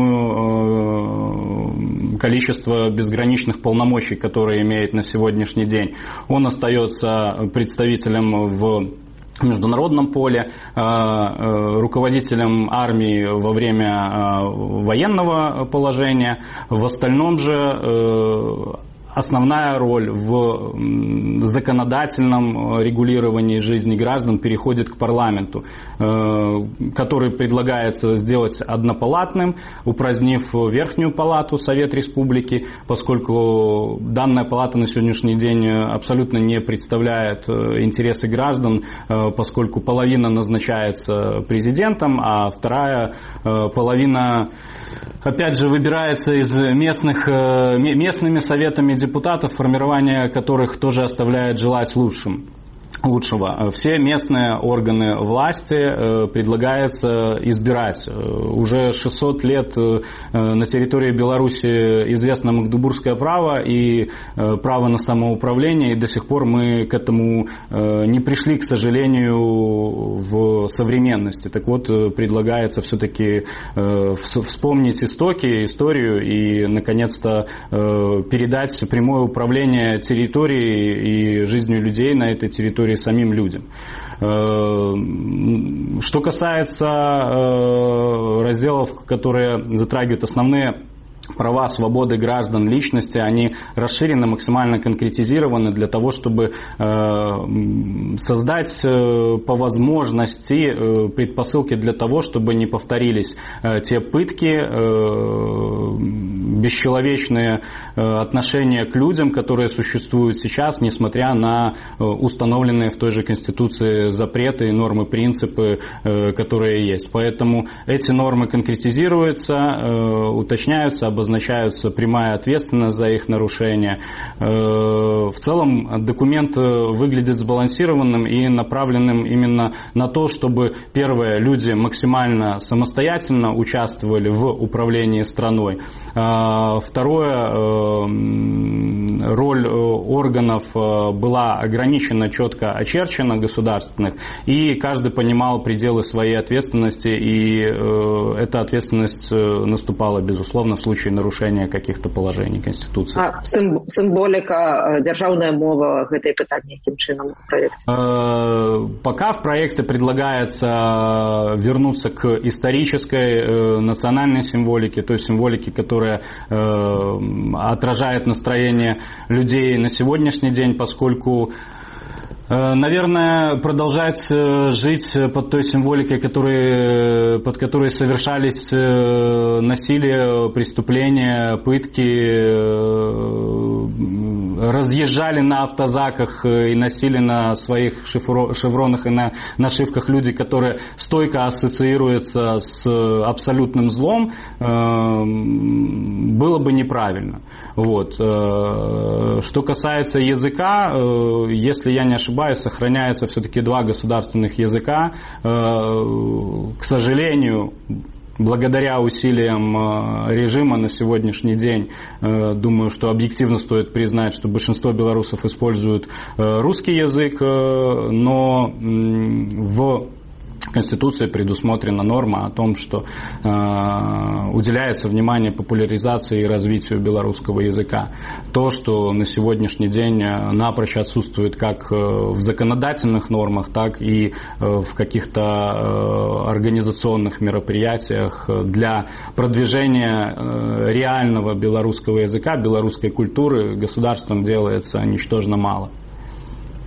основное количество безграничных полномочий, которые имеет на сегодняшний день. Он остается представителем в международном поле, руководителем армии во время военного положения. В остальном же основная роль в законодательном регулировании жизни граждан переходит к парламенту, который предлагается сделать однопалатным, упразднив Верхнюю палату, Совет Республики, поскольку данная палата на сегодняшний день абсолютно не представляет интересы граждан, поскольку половина назначается президентом, а вторая половина, опять же, выбирается из местных, местными советами депутатов, формирование которых тоже оставляет желать лучшим. лучшего. Все местные органы власти предлагается избирать. Уже шестьсот лет на территории Беларуси известно магдебургское право и право на самоуправление, и до сих пор мы к этому не пришли, к сожалению, в современности. Так вот, предлагается все-таки вспомнить истоки, историю и, наконец-то, передать прямое управление территорией и жизнью людей на этой территории самим людям. Что касается разделов, которые затрагивают основные права, свободы граждан, личности, они расширены, максимально конкретизированы для того, чтобы создать по возможности предпосылки для того, чтобы не повторились те пытки, бесчеловечные отношения к людям, которые существуют сейчас, несмотря на установленные в той же Конституции запреты и нормы, принципы, которые есть. Поэтому эти нормы конкретизируются, уточняются, обозначаются прямая ответственность за их нарушение. В целом документ выглядит сбалансированным и направленным именно на то, чтобы, первое, люди максимально самостоятельно участвовали в управлении страной. Второе, роль органов была ограничена, четко очерчена, государственных, и каждый понимал пределы своей ответственности, и эта ответственность наступала, безусловно, в случае нарушения каких-то положений Конституции. А символика, державная мова в этой питании каким чином в проекте? Пока в проекте предлагается вернуться к исторической национальной символике, той символике, которая отражает настроение людей на сегодняшний день, поскольку, наверное, продолжать жить под той символикой, которые, под которой совершались насилие, преступления, пытки, разъезжали на автозаках и носили на своих шевронах и на нашивках люди, которые стойко ассоциируются с абсолютным злом, было бы неправильно. Вот. Что касается языка, если я не ошибаюсь, сохраняется все-таки два государственных языка. К сожалению, благодаря усилиям режима на сегодняшний день, думаю, что объективно стоит признать, что большинство белорусов используют русский язык, но в Конституции предусмотрена норма о том, что э, уделяется внимание популяризации и развитию белорусского языка. То, что на сегодняшний день напрочь отсутствует как в законодательных нормах, так и э, в каких-то э, организационных мероприятиях для продвижения э, реального белорусского языка, белорусской культуры государством делается ничтожно мало.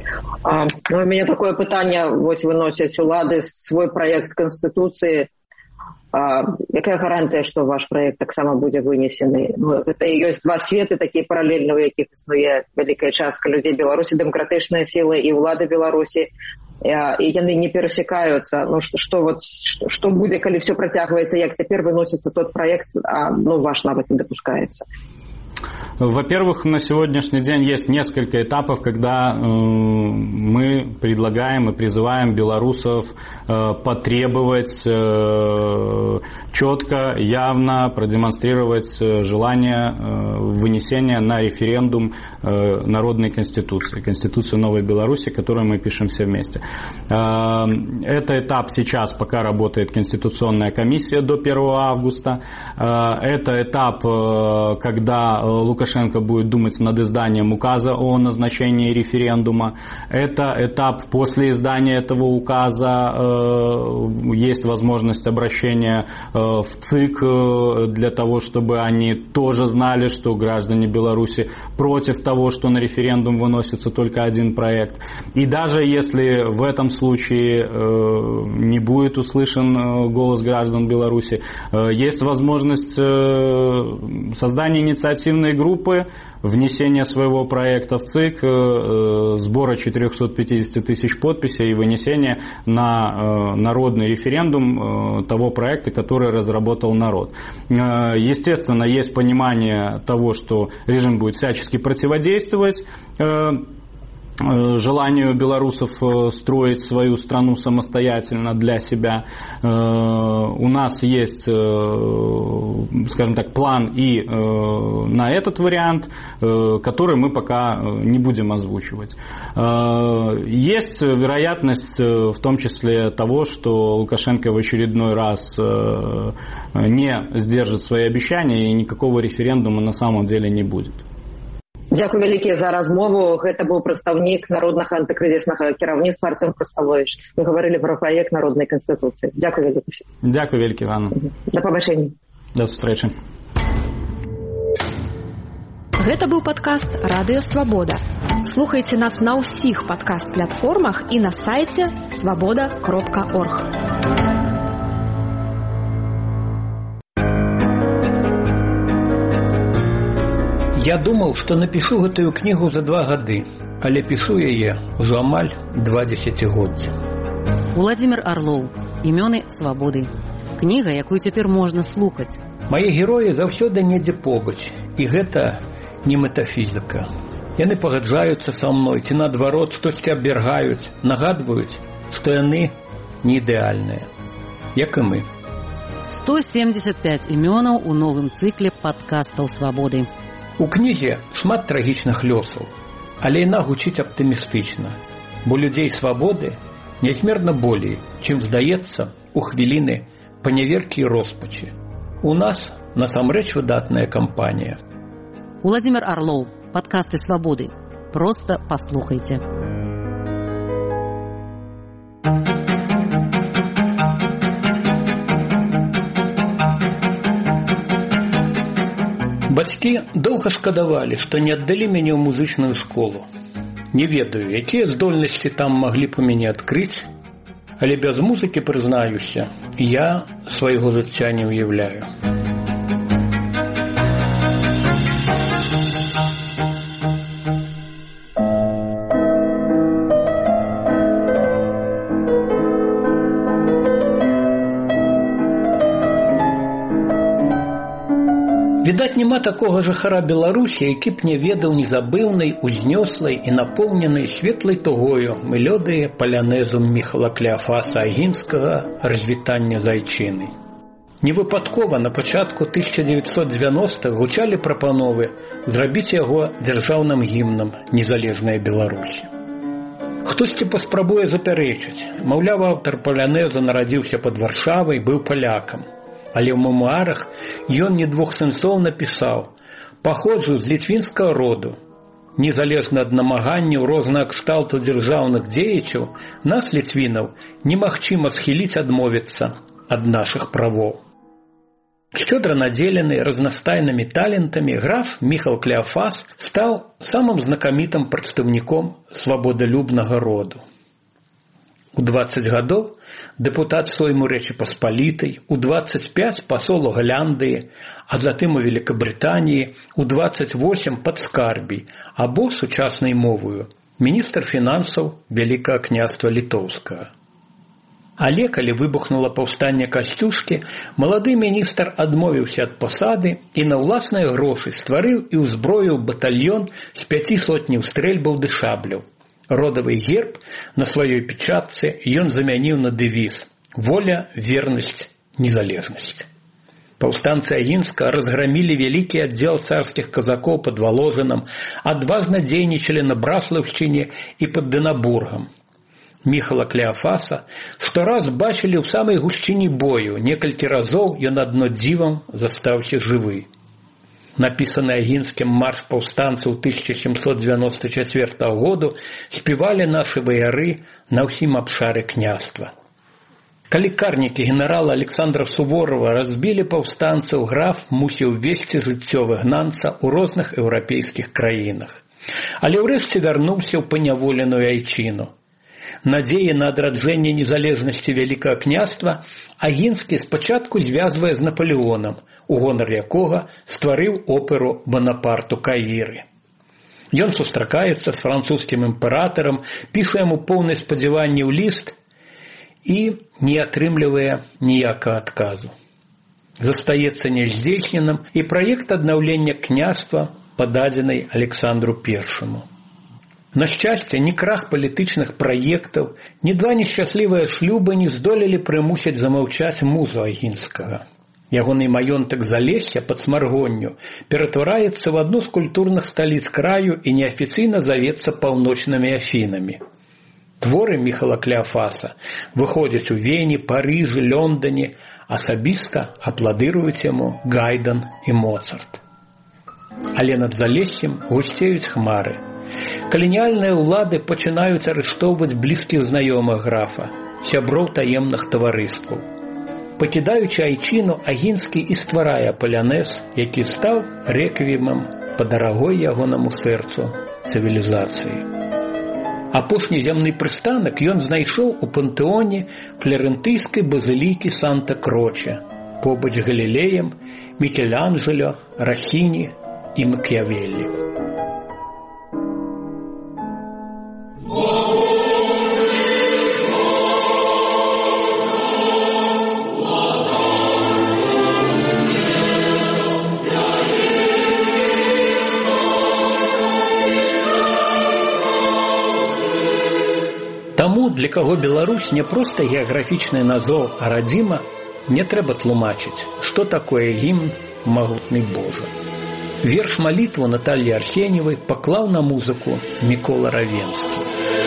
А, ну, у меня такое пытанне, вось выносяць улады свой проект Конституции. А, якая гарантыя, што ваш проект таксама будзе вынесены? Ну, это і ёсць два светы такія паралельныя, у якіх існуе вялікая частка людзей Беларусі, дэмакратычныя сілы і ўлады Беларусі, і яны не перасекаюцца. Ну, што, вот, што, што будзе, калі все працягваецца, як цяпер выносіцца тот проект, а ну, ваш нават не допускаецца? Во-первых, на сегодняшний день есть несколько этапов, когда э, мы предлагаем и призываем белорусов э, потребовать э, четко, явно продемонстрировать желание э, вынесения на референдум э, народной конституции, конституцию Новой Беларуси, которую мы пишем все вместе. Э, это этап сейчас, пока работает Конституционная комиссия до первого августа. Э, это этап, э, когда Лукашенко будет думать над изданием указа о назначении референдума. Это этап после издания этого указа. Есть возможность обращения в ЦИК для того, чтобы они тоже знали, что граждане Беларуси против того, что на референдум выносится только один проект. И даже если в этом случае не будет услышан голос граждан Беларуси, есть возможность создания инициативной группы, внесения своего проекта в ЦИК, сбора четырехсот пятидесяти тысяч подписей и вынесения на народный референдум того проекта, который разработал народ. Естественно, есть понимание того, что режим будет всячески противодействовать желанию белорусов строить свою страну самостоятельно для себя. У нас есть, скажем так, план и на этот вариант, который мы пока не будем озвучивать. Есть вероятность в том числе того, что Лукашенко в очередной раз не сдержит свои обещания и никакого референдума на самом деле не будет. Дзякуй вялікі за размову. Гэта быў прадстаўнік народнага антыкрызіснага кіраўніцтва Артём Хрусталович. Мы гаварылі пра праект народнай канстытуцыі. Дзякуй вялікі. Дзякуй вялікі, Ганна. Да пабачэння. Да сустрэчы. Гэта быў падкаст «Радыё Свабода». Слухайце нас на ўсіх падкаст-платформах і на сайце свабода кропка орг. Я думаў, што напішу гэтую кнігу за два гады, але пішу яе ўжо амаль два дзесяцігоддзя. Уладзімір Арлоў. Імёны свабоды. Кніга, якую цяпер можна слухаць. Мае героі заўсёды недзе побач, і гэта не метафізіка. Яны пагаджаюцца са мной, ці наадварот штосьці абвяргаюць, нагадваюць, што яны не ідэальныя, як і мы. сто семьдесят пять імёнаў у новым цыкле падкастаў свабоды. У кнізе шмат трагічных лёсаў, але яна гучыць аптымістычна, бо людзей свабоды нязмерна болей, чым здаецца у хвіліны паняверкі і роспачы. У нас насамрэч выдатная кампанія. Уладзімір Арлоў. Падкасты свабоды. Проста паслухайце. Бацькі доўга шкадавалі, што не аддалі мяне ў музычную школу. Не ведаю, якія здольнасці там маглі б у мяне адкрыць, але без музыкі, прызнаюся, я свайго жыцця не ўяўляю. Відаць, няма такога жыхара Беларусі, які б не ведаў незабыўнай, узнёслай і напоўненай светлай тугою мелодыі палянезу Міхала Клеафаса Агінскага «Развітання зайчыны». Невыпадкова на пачатку тысяча девятьсот девяностых гучалі прапановы зрабіць яго дзяржаўным гімнам незалежнай Беларусі. Хтосьці паспрабуе запярэчыць, маўляў, аўтар палянезу нарадзіўся пад Варшавай, быў палякам. Але ў мемуарах ён не двух сэнсоў напісаў: «Паходжу з літвінскага роду. Незалежна ад намаганняў рознага кшталту дзяржаўных дзеячаў, нас, літвінаў, немагчыма схіліць адмовіцца ад нашых правоў». Щедро наделенный разнастайными талентами, граф Михал Клеофас стал самым знакомитым представником свободолюбного роду. У двадцать гадоў депутат Сойму Рэчы Паспалітай, у двадцать пять пасол у Галяндыі, а затым у Великобритании, у двадцать восемь падскарбій, або сучаснай мовою міністр фінансаў Вялікага княства Літоўскага. Але калі выбухнула паўстанне Касцюшкі, малады міністр адмовіўся ад пасады і на ўласныя грошы стварыў і ўзброіў батальён з пяці сотняў стрэльбаў ды шабляў. Родавы герб на сваёй печатцы ён замяніў на дэвіз «Воля, вернасць, незалежнасць». Паўстанцы Агінска разгромили вялікі аддзел царскіх казакоў под Воложином, адважна дзейнічалі на Браслаўшчыне і под Дынабургам. Міхала Клеофаса сто раз бачылі ў самай гушчыні бою, некалькі разоў ён адно дзівам застаўся жывы. Напісаны Агінскім марш паўстанцаў тысяча сямсот девяносто четвёртого году спевали наши вояры на ўсім абшары княства. Калі карнікі генерала Александра Суворова разбілі паўстанцаў, граф мусіў весці жыццё выгнанца ў розных еўрапейскіх краінах. Але ўрэшце вярнуўся ў паняволеную айчыну. Надзеі на адраджэнне незалежнасці Вялікага княства Агінскі спачатку звязвае з Наполеоном, у гонар якога стварыў оперу «Бонапарту Каіры». Ён сустракаецца з французскім імператарам, піша яму поўнае спадзяванне ў ліст і не атрымлівае ніякага адказу. Застаецца няздзейсненым і праект аднаўлення княства, пададзены Александру Першаму. На шчасце, ні крах палітычных праектаў, ні два несчаслівыя шлюбы не здолелі прымусіць замаўчаць музу Агінскага. Ягоны маёнтак Залесся пад Смаргонню ператвараецца в адну з культурных сталіц краю і неафіцыйна завецца паўночнымі Афінамі. Творы Міхала Клеофаса выходзяць у Вені, Парыжы, Лондоне, асабіста апладыруюць яму Гайден і Моцарт. Але над Залессем гусцеюць хмары. Каланіяльныя ўлады пачынаюць арыштоўваць блізкіх знаёмых графа, сяброў таемных таварыстваў. Пакідаючы айчыну, Агінскі і стварае палянез, які стаў рэквіемам па дарагой ягонаму сэрцу цывілізацыі. Апошні зямны прыстанак ён знайшоў у пантэоне фларэнтыйскай базылікі Санта-Кроче, побач з Галілеем, Мікеланджело, Расіні і Макіявеллі. Таму, для каго Беларусь не проста геаграфічны назоў, а радзіма, не трэба тлумачыць, што такое гімн «Магутны Божа». Верш малітву Натальі Арсеньевай паклаў на музыку Мікола Равенскі.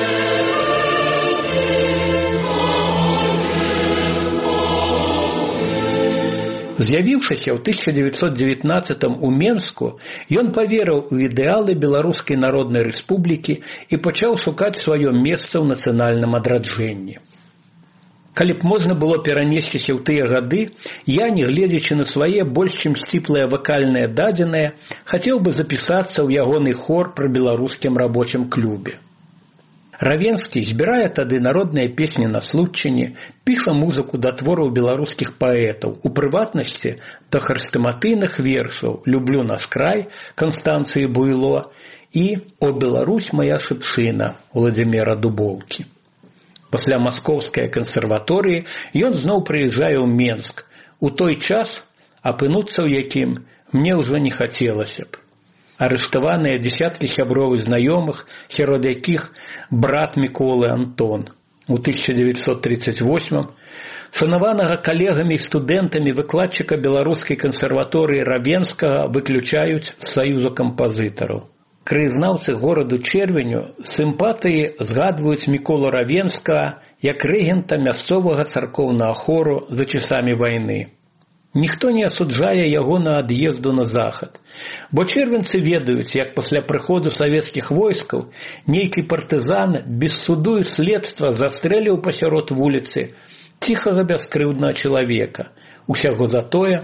З'явіўшыся ў тысяча девятьсот девятнадцатым у Менску, ён паверыў у ідэалы Беларускай Народнай Рэспублікі і пачаў шукаць сваё месца ў нацыянальным адраджэнні. Калі б можна было перанесціся ў тыя гады, я, не гледзячы на свае больш чым сціплыя вакальныя дадзеныя, хацеў бы запісацца ў ягоны хор пры беларускім рабочым клубе. Равенскі збірае тады народныя песні на случчыне, піша музыку да твораў беларускіх паэтаў, у прыватнасці да хрыстаматыйных вершаў «Люблю наш край» Канстанцыі Буйло і «О Беларусь, моя шыпшына» Владзіміра Дубоўкі. Пасля маскоўскай кансерваторыі ён зноў прыязджае ў Менск, у той час, апынуцца ў якім мне ўжо не хацелася б. Арыштаваныя дзесяткі сяброў і знаёмых, сярод якіх брат Міколы Антон. У тысяча девятьсот тридцать восьмым шанаванага калегамі і студэнтамі выкладчыка беларускай кансерваторыі Равенскага выключаюць з саюзу кампазітараў. Краязнаўцы гораду Чэрвеню з сімпатыі згадваюць Міколу Равенскага як рэгента мясцовага царкоўнага хору за часамі вайны. Ніхто не асуджае яго на ад'езду на захад, бо чэрвенцы ведаюць, як пасля прыходу савецкіх войскаў нейкі партызан без суду і следства застрэліў пасярод вуліцы ціхага бяскрыўднага чалавека, усяго за тое,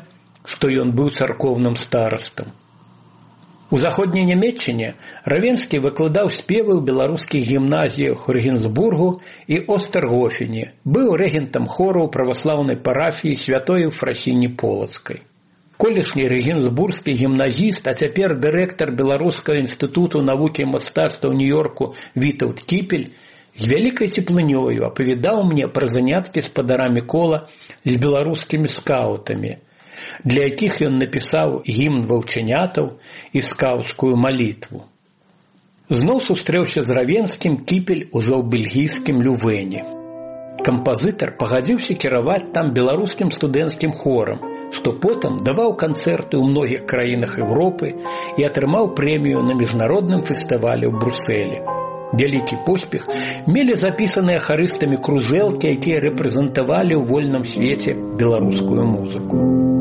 што ён быў царкоўным старастам. У заходняй Нямецчыне Равенскі выкладаў спевы ў беларускіх гімназіях у Рэгенсбургу і Остергофене, быў рэгентам хору праваслаўнай парафіі святой Ефрасіні Полацкай. Колішні рэгенсбургскі гімназіст, а цяпер дырэктар Беларускага інстытуту навукі і мастацтва ў Нью-Йорку Вітаўт Кіпель з вялікай цеплынёю апавядаў мне пра заняткі спадарамі кола з беларускімі скаутамі, для якіх ён напісаў гімн ваўчанятаў і скаўцкую малітву. Зноў сустрэўся з Равенскім Кіпель ужо ў бельгійскім Лювэне. Кампазітар пагадзіўся кіраваць там беларускім студэнцкім хорам, што потым даваў канцэрты ў многіх краінах Еўропы і атрымаў прэмію на міжнародным фестывалі ў Брусэлі. Вялікі поспех мелі запісаныя харыстамі кружэлкі, якія рэпрэзентавалі ў вольным свеце беларускую музыку.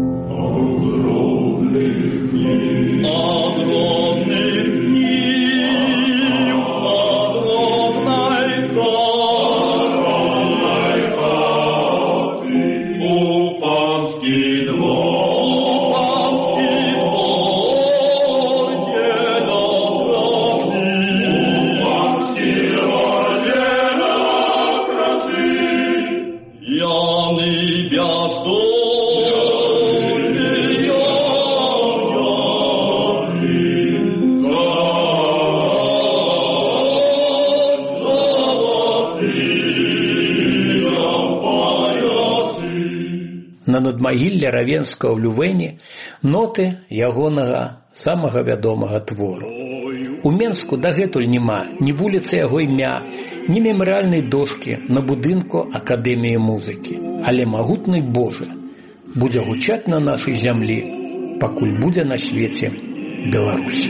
На надмагілле Равенскага ў Лювэне ноты ягонага самага вядомага твору. У Менску дагэтуль няма ні вуліцы яго імя, ні мемарыяльнай дошкі на будынку Акадэміі музыкі. Але магутны Божа будзе гучаць на нашай зямлі, пакуль будзе на свеце Беларусь.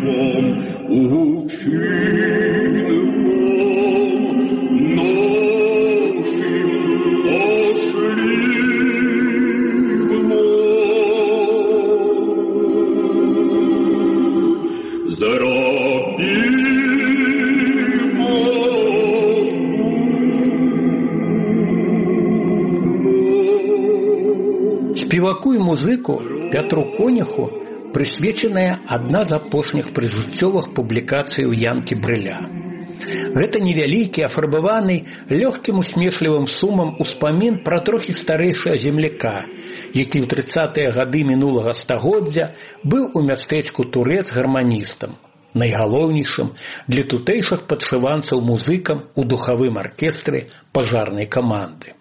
Спеваку і музыку Пятру Конюху прысвечаная адна з апошніх прыжыццёвых публікацый у Янкі Брыля. Гэта невялікі, афарбаваны лёгкім усмешлівым сумам успамін пра трохі старэйшага земляка, які ў трыццатыя гады мінулага стагоддзя быў у мястэчку Турэц гарманістам, найгалоўнейшым для тутэйшых падшыванцаў музыкам у духавым аркестры пажарнай каманды.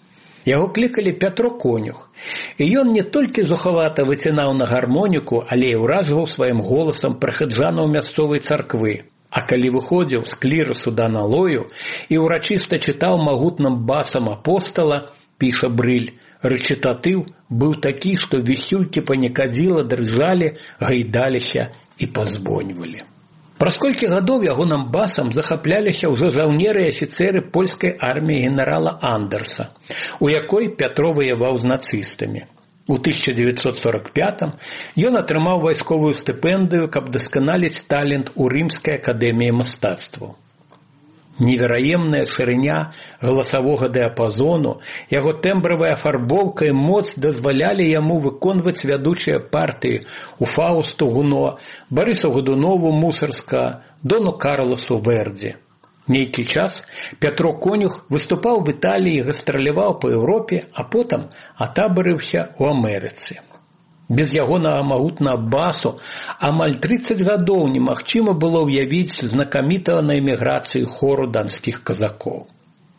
Яго клікалі Пятро Конюх, і ён не толькі зухавата выцінаў на гармоніку, але і ўражваў сваім голасам прыхаджанаў мясцовай царквы. А калі выходзіў з клірасу да налою і ўрачыста чытаў магутным басам апостала, піша Брыль, рэчытатыў быў такі, што вісюлькі панікадзіла дрыжалі, гайдаліся і пазвоньвалі. Праз колькі гадоў ягоным басам захапляліся ўжо жаўнеры і афіцэры польскай арміі генерала Андерса, у якой Пятро ваяваў з нацыстамі. У тысяча девятьсот сорок пятым ён атрымаў вайсковую стыпендыю, каб дасканаліць талент у Рымскай акадэміі мастацтваў. Невераемная шырыня галасавога дыяпазону, яго тэмбравая афарбоўка і моц дазвалялі яму выконваць вядучыя партыі у Фаусту Гуно, Барысу Годунову Мусарска, Дону Карласу Верді. Нейкі час Пятро Конюх выступаў в Італіі, гастраляваў па Еўропе, а потым атабарыўся ў Амерыцы. Без ягонага магутнага басу амаль трыццаць гадоў немагчыма было ўявіць знакамітага на эміграцыі хору данскіх казакоў.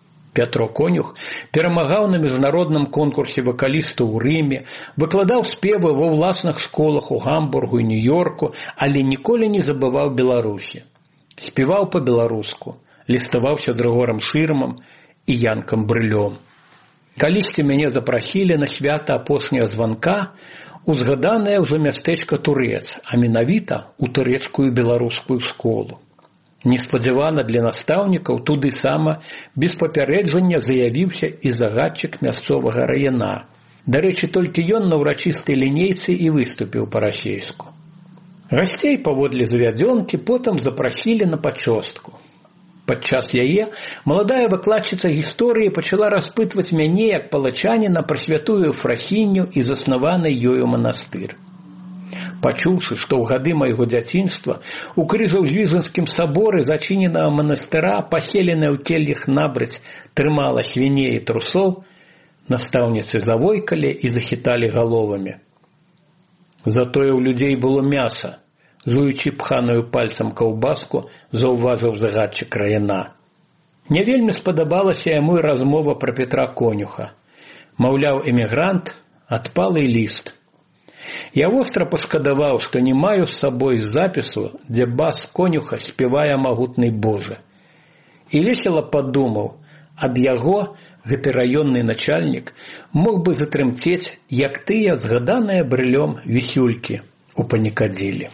Пятро Конюх перамагаў на міжнародным конкурсе вакалістаў у Рыме, выкладаў спевы ва ўласных школах у Гамбургу і Нью-Йорку, але ніколі не забываў Беларусі. Спеваў па-беларуску, ліставаўся з Рыгорам Шырмам і Янкам Брылём. Калісьці мяне запрасілі на свята апошняга званка у згаданае ўжо мястэчка Турэц, а менавіта ў турэцкую беларускую школу. Неспадзявана для настаўнікаў туды сама без папярэджання заявіўся і загадчык мясцовага раяна. Дарэчы, толькі ён на ўрачыстай лінейцы і выступіў па-расейску. Гасцей паводле завядзёнкі потым запрасілі на пачостку. Падчас яе маладая выкладчыца гісторыі пачала распытваць мяне як палачаніна пра святую Ефрасінню і заснаваны ёю манастыр. Пачуўшы, што ў гады майго дзяцінства у Крыжаўзвізанскім саборы зачыненага манастыра, паселеная ў келлях набраць, трымала свіней і трусоў, настаўніцы завойкалі і захіталі галовамі. Затое ў людзей было мяса. Жуючы пханую пальцам каўбаску, заўважыў загадчык раяна. Не вельмі спадабалася яму і размова пра Петра Конюха. Маўляў, эмігрант, адпалы ліст. Я востра пашкадаваў, што не маю з сабой запісу, дзе бас Конюха спявае магутны Божа. І весела падумаў, ад яго гэты раённы начальнік мог бы затрымцець, як тыя згаданыя брылём вісюлькі у Панікадзілі.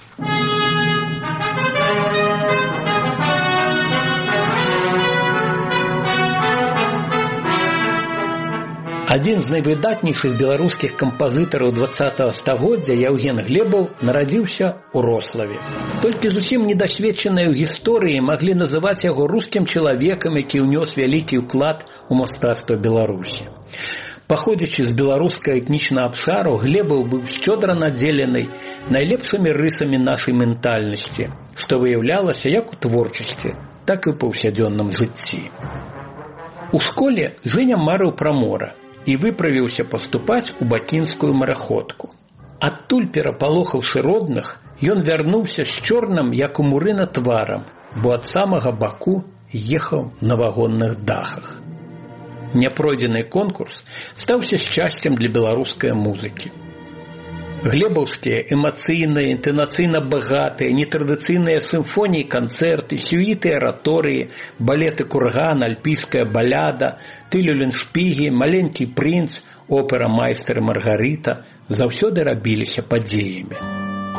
Адзін з найвыдатнейшых беларускіх кампазітараў дваццатага стагоддзя Яўген Глебаў нарадзіўся ў Рославе. Толькі зусім недасведчаныя ў гісторыі маглі называць яго рускім чалавекам, які ўнёс вялікі ўклад у мастацтва Беларусі. Паходзячы з беларускага этнічнага абшару, Глебаў быў шчодра надзелены найлепшымі рысамі нашай ментальнасці, што выяўлялася як у творчасці, так і ў паўсядзённым жыцці. У школе Жэня марыў пра мора і выправіўся паступаць у бакінскую мараходку. Адтуль, перапалохаўшы родных, ён вярнуўся з чорным, як у мурына, тварам, бо ад самага Баку ехаў на вагонных дахах. Няпройдзены конкурс стаўся шчасцем для беларускай музыкі. Глебаўскія эмацыйныя, інтанацыйна багатыя, нетрадыцыйныя сімфоніі, канцэрты, сюіты, араторыі, балеты «Курган», «Альпійская баляда», «Ты Люленшпігі», «Маленькі прынц», опера «Майстар і Маргарыта» заўсёды рабіліся падзеямі.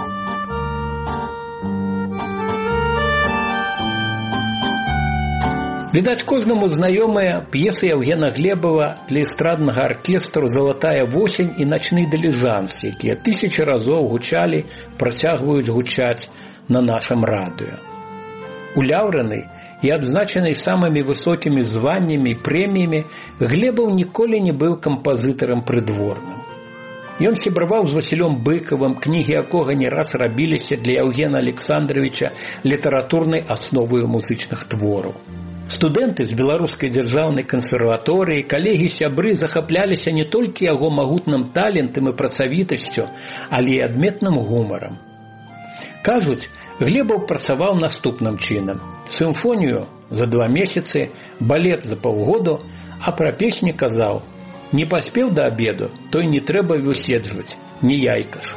Відаць, кожнаму знаёмыя п'есы Яўгена Глебава для эстраднага аркестру «Залатая восень» і «Начны дыліжанс», якія тысячы разоў гучалі, працягваюць гучаць на нашым радыё. Уляўраны і адзначаны самымі высокімі званнямі і прэміямі, Глебаў ніколі не быў кампазітарам прыдворным. Ён сябраваў з Васілём Быкавым, кнігі якога не раз рабіліся для Яўгена Александровича літаратурнай асноваю музычных твораў. Студэнты з Беларускай дзяржаўнай кансерваторыі, калегі-сябры захапляліся не толькі яго магутным талентам і працавітасцю, але і адметным гумарам. Кажуць, Глебаў працаваў наступным чынам. Сімфонію за два месяцы, балет за паўгоду, а пра песні казаў: «Не паспеў да абеду, той не трэба выседжваць, не яйка ж».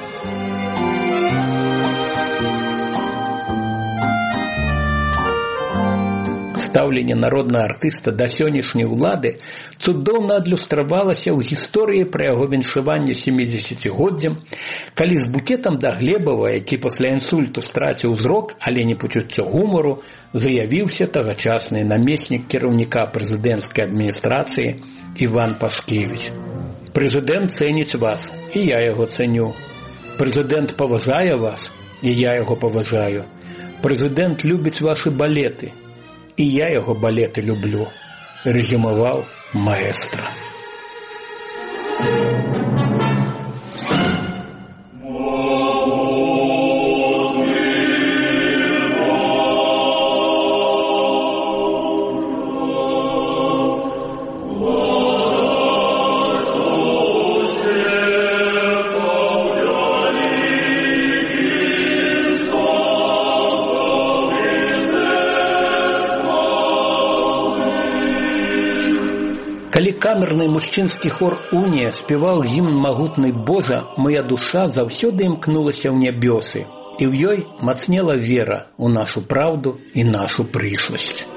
Стаўленне народнага артыста да сённяшняй улады цудоўна адлюстравалася ў гісторыі пра яго віншаванне сямідзесяцігоддзям, калі з букетам да Глебава, які пасля інсульту страціў зрок, але не пачуццё гумару, заявіўся тагачасны намеснік кіраўніка прэзідэнцкай адміністрацыі Іван Пашкевіч. «Прэзідэнт цэніць вас, і я яго цэню. Прэзідэнт паважае вас, і я яго паважаю. Прэзідэнт любіць вашы балеты, і я яго балеты люблю», – рэзюмаваў маэстра. Камерны мужчынскі хор «Унія» спяваў гімн магутны Божа, моя душа заўсёды імкнулася ў нябёсы, і ў ёй мацнела вера ў нашу праўду і нашу прышласць.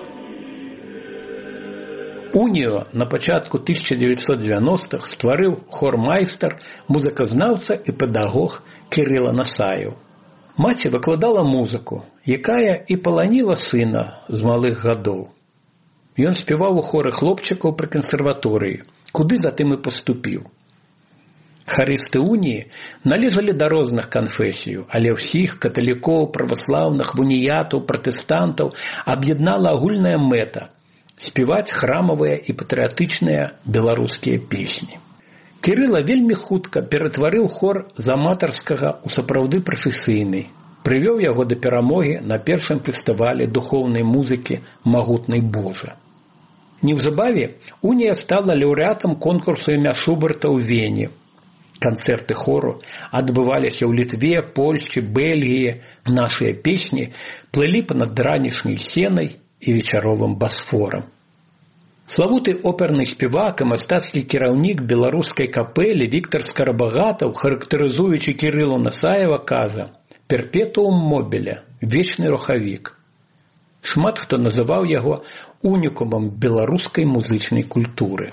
«Унію» на пачатку тысяча дзевяцьсот дзевяностых стварыў хор-майстар, музыказнаўца і педагог Кірыла Насаеў. Маці выкладала музыку, якая і паланіла сына з малых гадоў. Ён спяваў у хоры хлопчыкаў пры кансерваторыі, куды затым і паступіў. Харысты уніі належалі да розных канфесій, але ўсіх каталікоў, праваслаўных, уніятаў, пратэстантаў аб'яднала агульная мэта – спяваць храмавыя і патрыятычныя беларускія песні. Кірыла вельмі хутка ператварыў хор з аматарскага ў сапраўды прафесійны, прывёў яго да перамогі на першым фестывалі духоўнай музыкі «Магутны Божа». Неўзабаве унія стала лаўрэатам конкурсу імя Шуберта ў Вене. Канцэрты хору адбываліся ў Літве, Польшчы, Бельгіі. Нашыя песні плылі па-над ранішняй сенай і вечаровым Басфорам. Славуты оперны спевак і мастацкі кіраўнік беларускай капэлі Віктар Скарабагатаў, характарызуючы Кірылу Насаева, кажа: «Перпетуум мобіле, вечны рухавік». Шмат хто называў яго унікумам беларускай музычнай культуры.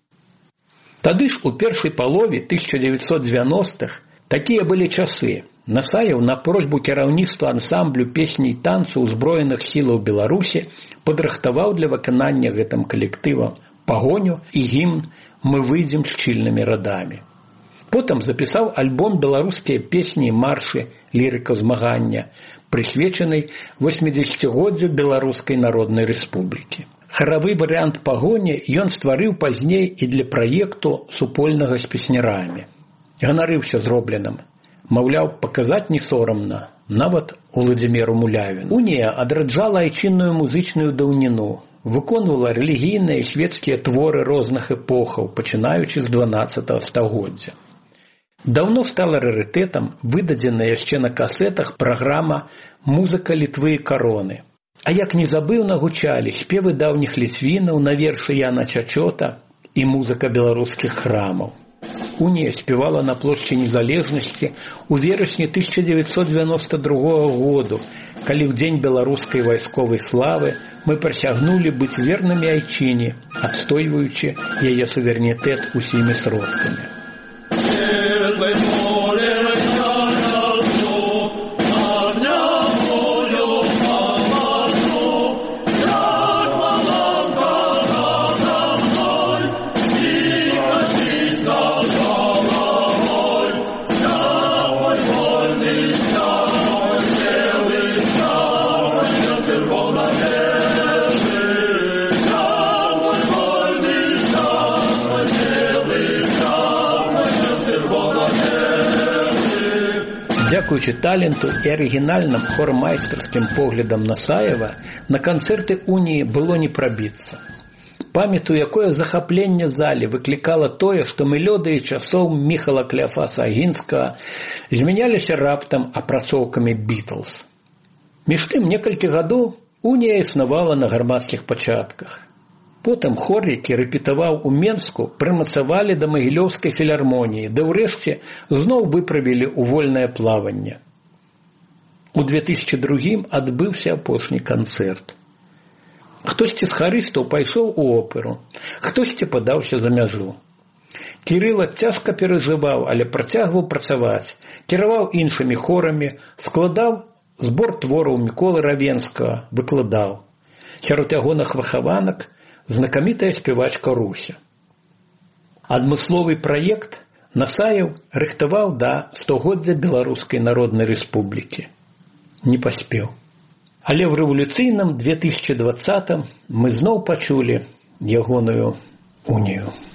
Тады ж у першай палове тысяча дзевяцьсот дзевяностых такія былі часы. Насаеў на просьбу кіраўніцтва ансамблю песні і танцу ўзброеных сілаў Беларусі падрыхтаваў для выканання гэтым калектывам пагоню і гімн «Мы выйдзем шчыльнымі радамі». Потым запісаў альбом «Беларускія песні і маршы. Лірыка змагання», прысвечаны восьмідзесяцігоддзю Беларускай Народнай Рэспублікі. Харавы варыянт пагоні ён стварыў пазней і для праекту супольнага з песнярамі. Ганарыўся зробленым. Маўляў, паказаць не сорамна, нават Уладзіміру Мулявіну. Унія адраджала айчынную музычную даўніну, выконвала рэлігійныя і свецкія творы розных эпохаў, пачынаючы з дванаццатага стагоддзя. Даўно стала рарытэтам выдадзеная яшчэ на касетах праграма «Музыка Літвы і кароны». А як незабыўна гучалі спевы даўніх ліцвінаў на вершы Яна Чачота і музыка беларускіх храмаў. Унія спевала на плошчы Незалежнасці ў верасні тысяча дзевяцьсот дзевяноста другога году, калі ў дзень беларускай вайсковай славы мы прысягнулі быць вернымі айчыне, адстойваючы яе суверэнітэт усімі сродкамі. Дзякуючы таленту і арыгінальным хормайстарскім поглядам Насаева на канцэрты уніі было не прабіцца. Памятаю, якое захапленне залі выклікала тое, што мелодыі часоў Міхала Кляафаса Агінскага змяняліся раптам апрацоўкамі Бітлз. Між тым, некалькі гадоў унія існавала на грамадскіх пачатках. Потым хор, які рэпетаваў у Менску, прымацавалі да Магілёўскай філармоніі, ды ўрэшце зноў выправілі ў вольнае плаванне. У две тысячы другім адбыўся апошні канцэрт. Хтосьці з харыстаў пайшоў у оперу, хтосьці падаўся за мяжу. Кірыла цяжка перажываў, але працягваў працаваць, кіраваў іншымі хорамі, складаў збор твораў Міколы Равенскага, выкладаў. Сярод ягоных выхаванак знакамітая спявачка Руся. Адмысловы праект Насаеў рыхтаваў да стагоддзя Беларускай Народнай Рэспублікі. Не паспеў. Але ў рэвалюцыйным две тысячы дваццатым мы зноў пачулі ягоную унію.